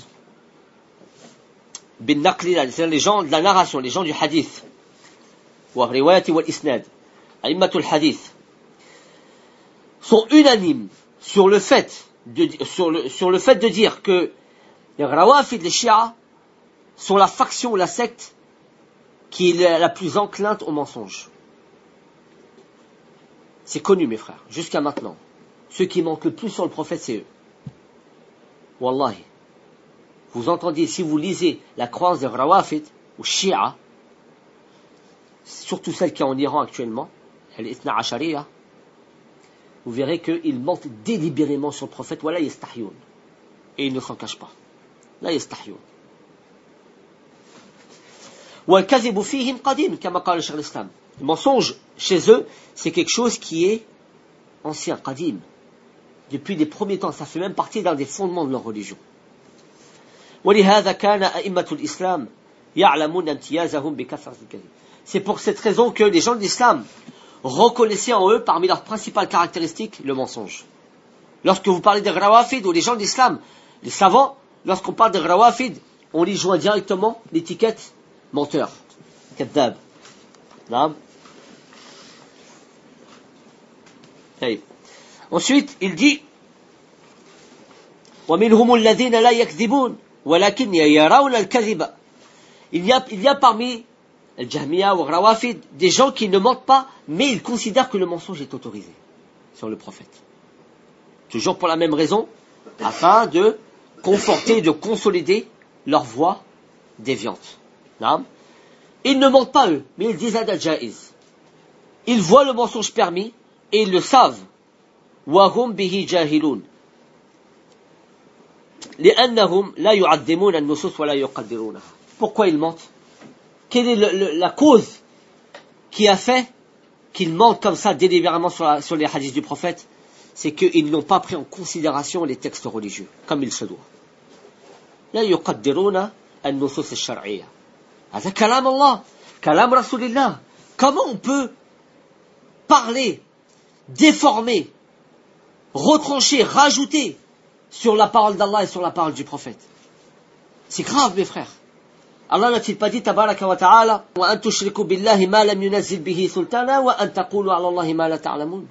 bin naqli, c'est-à-dire les gens de la narration, les gens du hadith, wa riwayati wal isnad, a'immatul hadith, sont unanimes sur le fait de, sur le, sur le fait de dire que les rawafid, les chiites, sont la faction, la secte qui est la plus enclinte au mensonge. C'est connu, mes frères, jusqu'à maintenant. Ceux qui mentent le plus sur le prophète, c'est eux. Wallahi. Vous entendez, si vous lisez la croyance des rawafid, ou chiites, surtout celle qui est en Iran actuellement, elle est Ithna Ashariya, vous verrez qu'ils mentent délibérément sur le prophète, wala yastahyoun. Et ils ne s'en cachent pas. La yastahyoun. والكذب فيهم قديم كما قال الشيخ الإسلام. Le mensonge chez eux, c'est quelque chose qui est ancien, qadim. Depuis les premiers temps, ça fait même partie d'un des fondements de leur religion. ولهذا كان أئمة الإسلام يعلمون امتيازهم بكثرة الكذب. C'est pour cette raison que les gens de l'islam reconnaissaient en eux, parmi leurs principales caractéristiques, le mensonge. Lorsque vous parlez des rawafid ou les gens de l'islam, les savants, lorsqu'on parle des rawafid, on y joint directement l'étiquette menteur, kadab. Non. Hey. Ensuite, il dit وَمِنْهُمُ الَّذِينَ لَا يَكْذِبُونَ وَلَكِنْ يَرَوْنَ الْكَذِبَ. Il y a, il y a parmi le Jahmiya ou Rawafid des gens qui ne mentent pas, mais ils considèrent que le mensonge est autorisé sur le prophète. Toujours pour la même raison, afin de conforter, de consolider leur voix déviante. Non. Ils ne mentent pas eux, mais ils disent ad al-jaiz. Ils voient le mensonge permis et ils le savent. وَهُمْ بِهِ جَاهِلُونَ لِأَنَّهُمْ لَا يُعَدِّمُونَ النُّصُوص وَلَا يُقَدِّرُونَهَا. Pourquoi ils mentent? Quelle est le, le, la cause qui a fait qu'ils mentent comme ça délibérément sur, la, sur les hadiths du prophète? C'est qu'ils n'ont pas pris en considération les textes religieux, comme il se doit. لا يقدرون النصوص الشرعية. هذا كلام الله كلام رسول الله. Comment on peut parler, déformer, retrancher, rajouter sur la parole d'Allah et sur la parole du prophète? C'est grave, mes frères. Allah n'a-t-il pas dit tabaraka wa ta'ala wa an tushriku billahi ma lam yunazzil bihi sultana wa an taqulu ala Allahi ma la ta'lamun.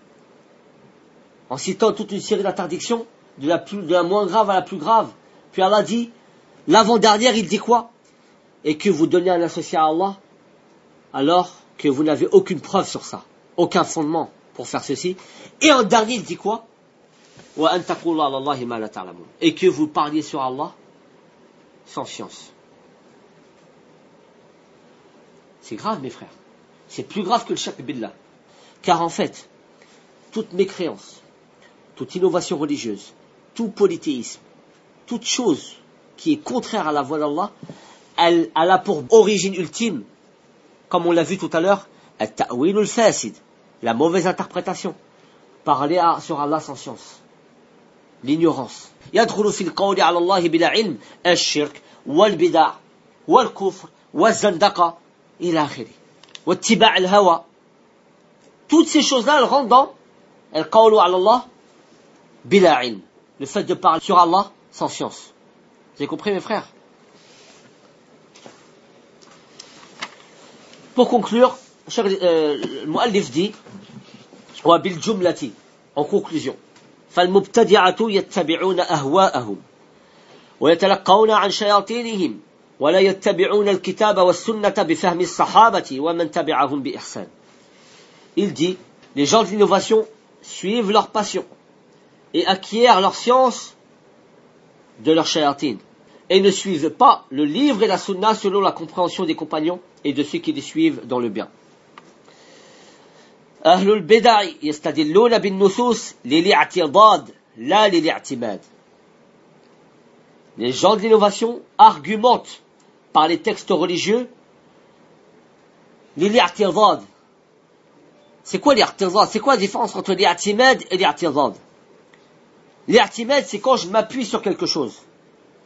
En citant toute une série d'interdictions, de la, plus, de la moins grave à la plus grave. Puis Allah dit, l'avant-dernière, il dit quoi? Et que vous donnez un associé à Allah, alors que vous n'avez aucune preuve sur ça, aucun fondement pour faire ceci. Et en dernier, il dit quoi? Et que vous parliez sur Allah sans science. C'est grave, mes frères. C'est plus grave que le shirk billah. Car en fait, toute mécréance, toute innovation religieuse, tout polythéisme, toute chose qui est contraire à la voie d'Allah, elle, elle a pour origine ultime, comme on l'a vu tout à l'heure, at-ta'wil al-fasid, la mauvaise interprétation, parler à, sur Allah sans science, l'ignorance. يدخل في القول على الله بلا علم الشرك والبدع والكفر والزندقة إلى آخره واتباع الهوى. Toutes ces choses-là, elles rentrent dans القول على الله بلا علم, le fait de parler sur Allah sans science. Vous avez compris, mes frères? Pour conclure, le muallif dit وبالجملة, en conclusion, فالمبتدعة يتبعون أهواءهم ويتلقون عن شياطينهم ولا يتبعون الكتاب والسنة بفهم الصحابة ومن تبعهم بإحسان. Il dit, les gens de l'innovation suivent leur passion et acquièrent leur science de leur shayatin et ne suivent pas le livre et la sunna selon la compréhension des compagnons et de ceux qui les suivent dans le bien. أهل البدع يستدلون بالنصوص للاعتضاد لا للاعتماد. Les gens de l'innovation argumentent par les textes religieux للاعتضاد. C'est quoi l'i'tidad? C'est quoi la différence entre l'i'timad et l'i'tidad? L'i'timad, c'est quand je m'appuie sur quelque chose.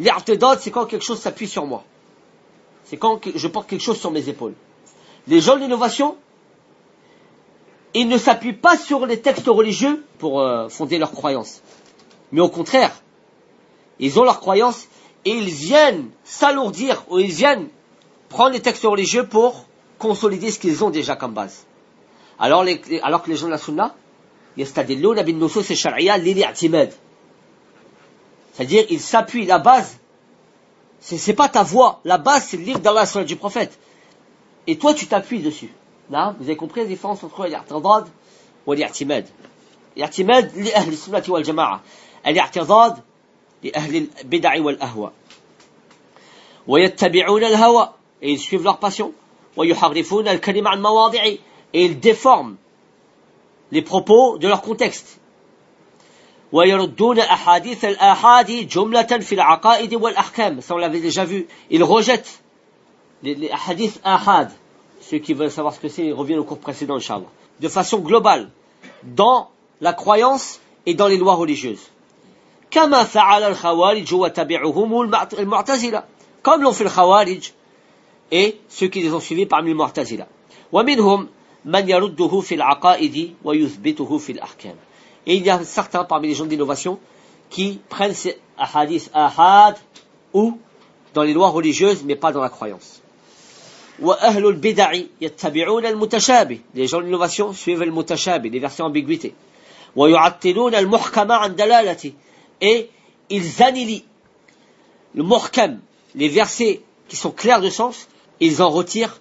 L'i'tidad, c'est quand quelque chose s'appuie sur moi. C'est quand je porte quelque chose sur mes épaules. Les gens de l'innovation, ils ne s'appuient pas sur les textes religieux pour euh, fonder leurs croyances. Mais au contraire, ils ont leurs croyances et ils viennent s'alourdir ou ils viennent prendre les textes religieux pour consolider ce qu'ils ont déjà comme base. Alors, les, alors que les gens de la sunna, yastadilluna bin nusus ash-shar'iyya lil-i'timad. C'est-à-dire, ils s'appuient, la base, c'est, c'est pas ta voix, la base c'est le livre d'Allah et du prophète. Et toi tu t'appuies dessus. Non, vous avez compris la différence entre l'i'tidad et l'i'timad. L'i'timad li ahli sunnati wal jama'a. L'i'tidad li ahli al-bid'a wal ahwa. Wa yattabi'una al-hawa. Et ils suivent leur passion. Wa yuharrifuna al-kalima an mawadi'i. Et ils déforment les propos de leur contexte. ويردون أحاديث الآحاد جملة في العقائد والأحكام. Ça on l'avait déjà vu. Ils rejettent les, les hadiths ahad. Ceux qui veulent savoir ce que c'est, ils reviennent au cours précédent, Inch'Allah. De façon globale, dans la croyance et dans les lois religieuses. كما فعل الخوارج وتبعهم المعتزلة. Comme l'ont fait le Khawarij et ceux qui les ont suivis parmi les Mu'tazila. ومنهم من يرده في العقائد ويثبته في الأحكام. Et il y a certains parmi les gens d'innovation qui prennent ces hadiths ahad ou dans les lois religieuses mais pas dans la croyance. وأهل البدع يتبعون المتشابه. Les gens d'innovation suivent le mutashabih, les versets ambiguïté. ويعطلون المحكم عن دلالته. Et ils annihilent le muhkam, les versets qui sont clairs de sens, ils en retirent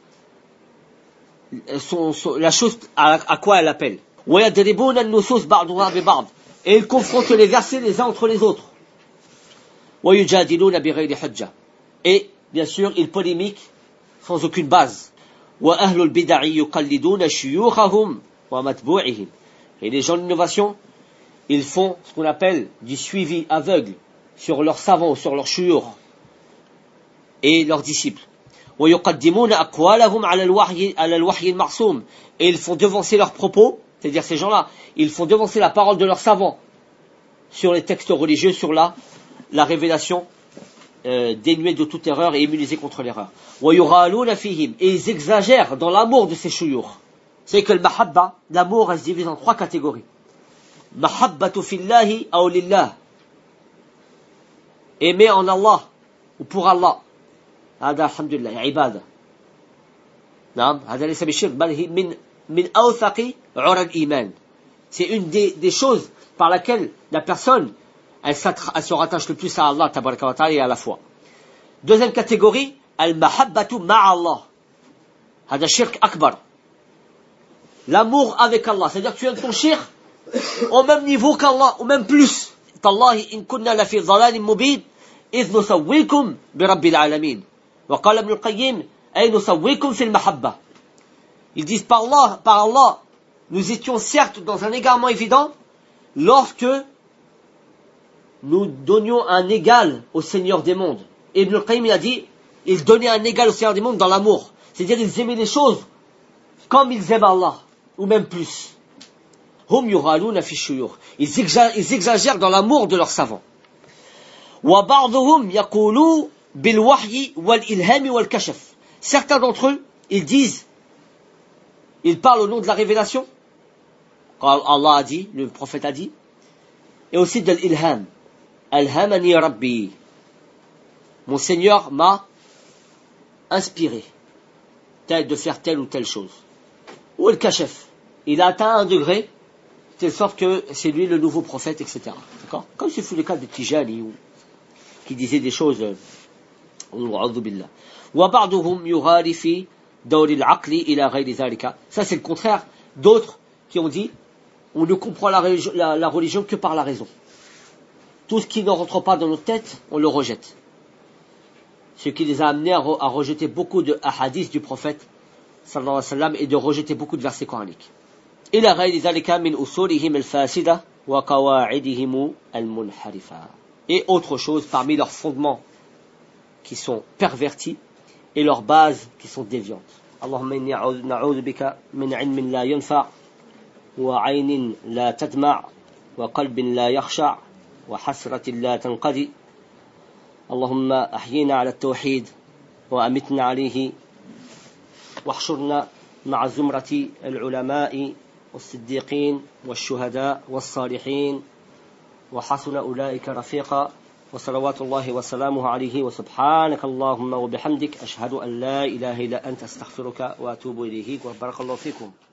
son, son, la chose à, à quoi elle appelle. ويضربون النصوص بعضها ببعض. Et ils confrontent les versets les uns entre les autres. ويجادلون بغير حجة. Et bien sûr ils polémiquent sans aucune base. وأهل البدع يقلدون شيوخهم ومتبوعهم. Et les gens d'innovation, ils font ce qu'on appelle du suivi aveugle sur leurs savants, sur leurs shuyukh et leurs disciples. ويقدمون أقوالهم على الوحي على الوحي المعصوم. Et ils font devancer leurs propos, c'est-à-dire ces gens-là, ils font devancer la parole de leurs savants sur les textes religieux, sur la, la révélation euh, dénuée de toute erreur et immunisée contre l'erreur. ويغالون فيهم. Et ils exagèrent dans l'amour de ces shuyukh. C'est que le mahabba, l'amour, elle se divise en trois catégories. Mahabbatu fillahi aw lillah. Aimer en Allah ou pour Allah. هذا الحمد لله عبادة. نعم هذا ليس بالشرك بل هي من من أوثق عرى الإيمان. C'est une des, des choses par laquelle la personne elle, elle se rattache le plus à Allah tabaraka wa ta'ala et à la foi. Deuxième catégorie, al-mahabbatu ma'a Allah. هذا شرك أكبر. L'amour avec Allah, c'est-à-dire que tu aimes ton shirk au même niveau qu'Allah, au même plus. Tallahi in kunna la fi dhalalin mubin idh nusawwikum bi rabbil alamin. Wa qala Ibn al-Qayyim ay nusawwikum fi al-mahabba. Ils disent par Allah, par Allah, nous étions certes dans un égarement évident lorsque nous donnions un égal au Seigneur des mondes. Et Ibn al-Qayyim il a dit, ils donnaient un égal au Seigneur des mondes dans l'amour. C'est-à-dire ils aimaient les choses comme ils aiment Allah, ou même plus. Hum yughaluna fi shuyukh. Ils exagèrent dans l'amour de leurs savants. Wa ba'dhum yaqulu bil wahyi wal ilham wal kashf. Certains d'entre eux, ils disent, ils parlent au nom de la révélation, quand Allah a dit, le prophète a dit, et aussi de l'ilham. Alhamani Rabbi. Mon Seigneur m'a inspiré de faire telle ou telle chose. Ou le kashf. Il a atteint un degré, de telle sorte que c'est lui le nouveau prophète, et cetera. D'accord? Comme c'est fou le cas de Tijani, qui disait des choses, وَبَعْضُهُمْ يُغَالِ فِي دَوْرِ الْعَقْلِ إِلَى غَيْرِ ذَلِكَ. Ça c'est le contraire. D'autres qui ont dit, on ne comprend la, la, la religion que par la raison. Tout ce qui ne rentre pas dans notre tête, on le rejette. Ce qui les a amenés à, re, à rejeter beaucoup de hadiths du prophète sallallahu alayhi wa sallam et de rejeter beaucoup de versets coraniques. إِلَى غَيْرِ ذَلِكَ مِنْ أُصُولِهِمْ الْفَاسِدَةِ وَقَوَاعِدِهِمْ الْمُنْحَرِفَةِ. Et autre chose parmi leurs fondements qui sont pervertis et leurs bases qui sont déviantes. اللهم إني نعوذ بك من علم لا ينفع وعين لا تدمع وقلب لا يخشع وحسرة لا تنقضي اللهم أحيينا على التوحيد وأمتنا عليه، واحشرنا مع زمرة العلماء والصديقين والشهداء والصالحين، وحسن أولئك رفيقا، وصلوات الله وسلامه عليه. وسبحانك اللهم وبحمدك، أشهد أن لا إله إلا أنت، أستغفرك وأتوب إليك، وبارك الله فيكم.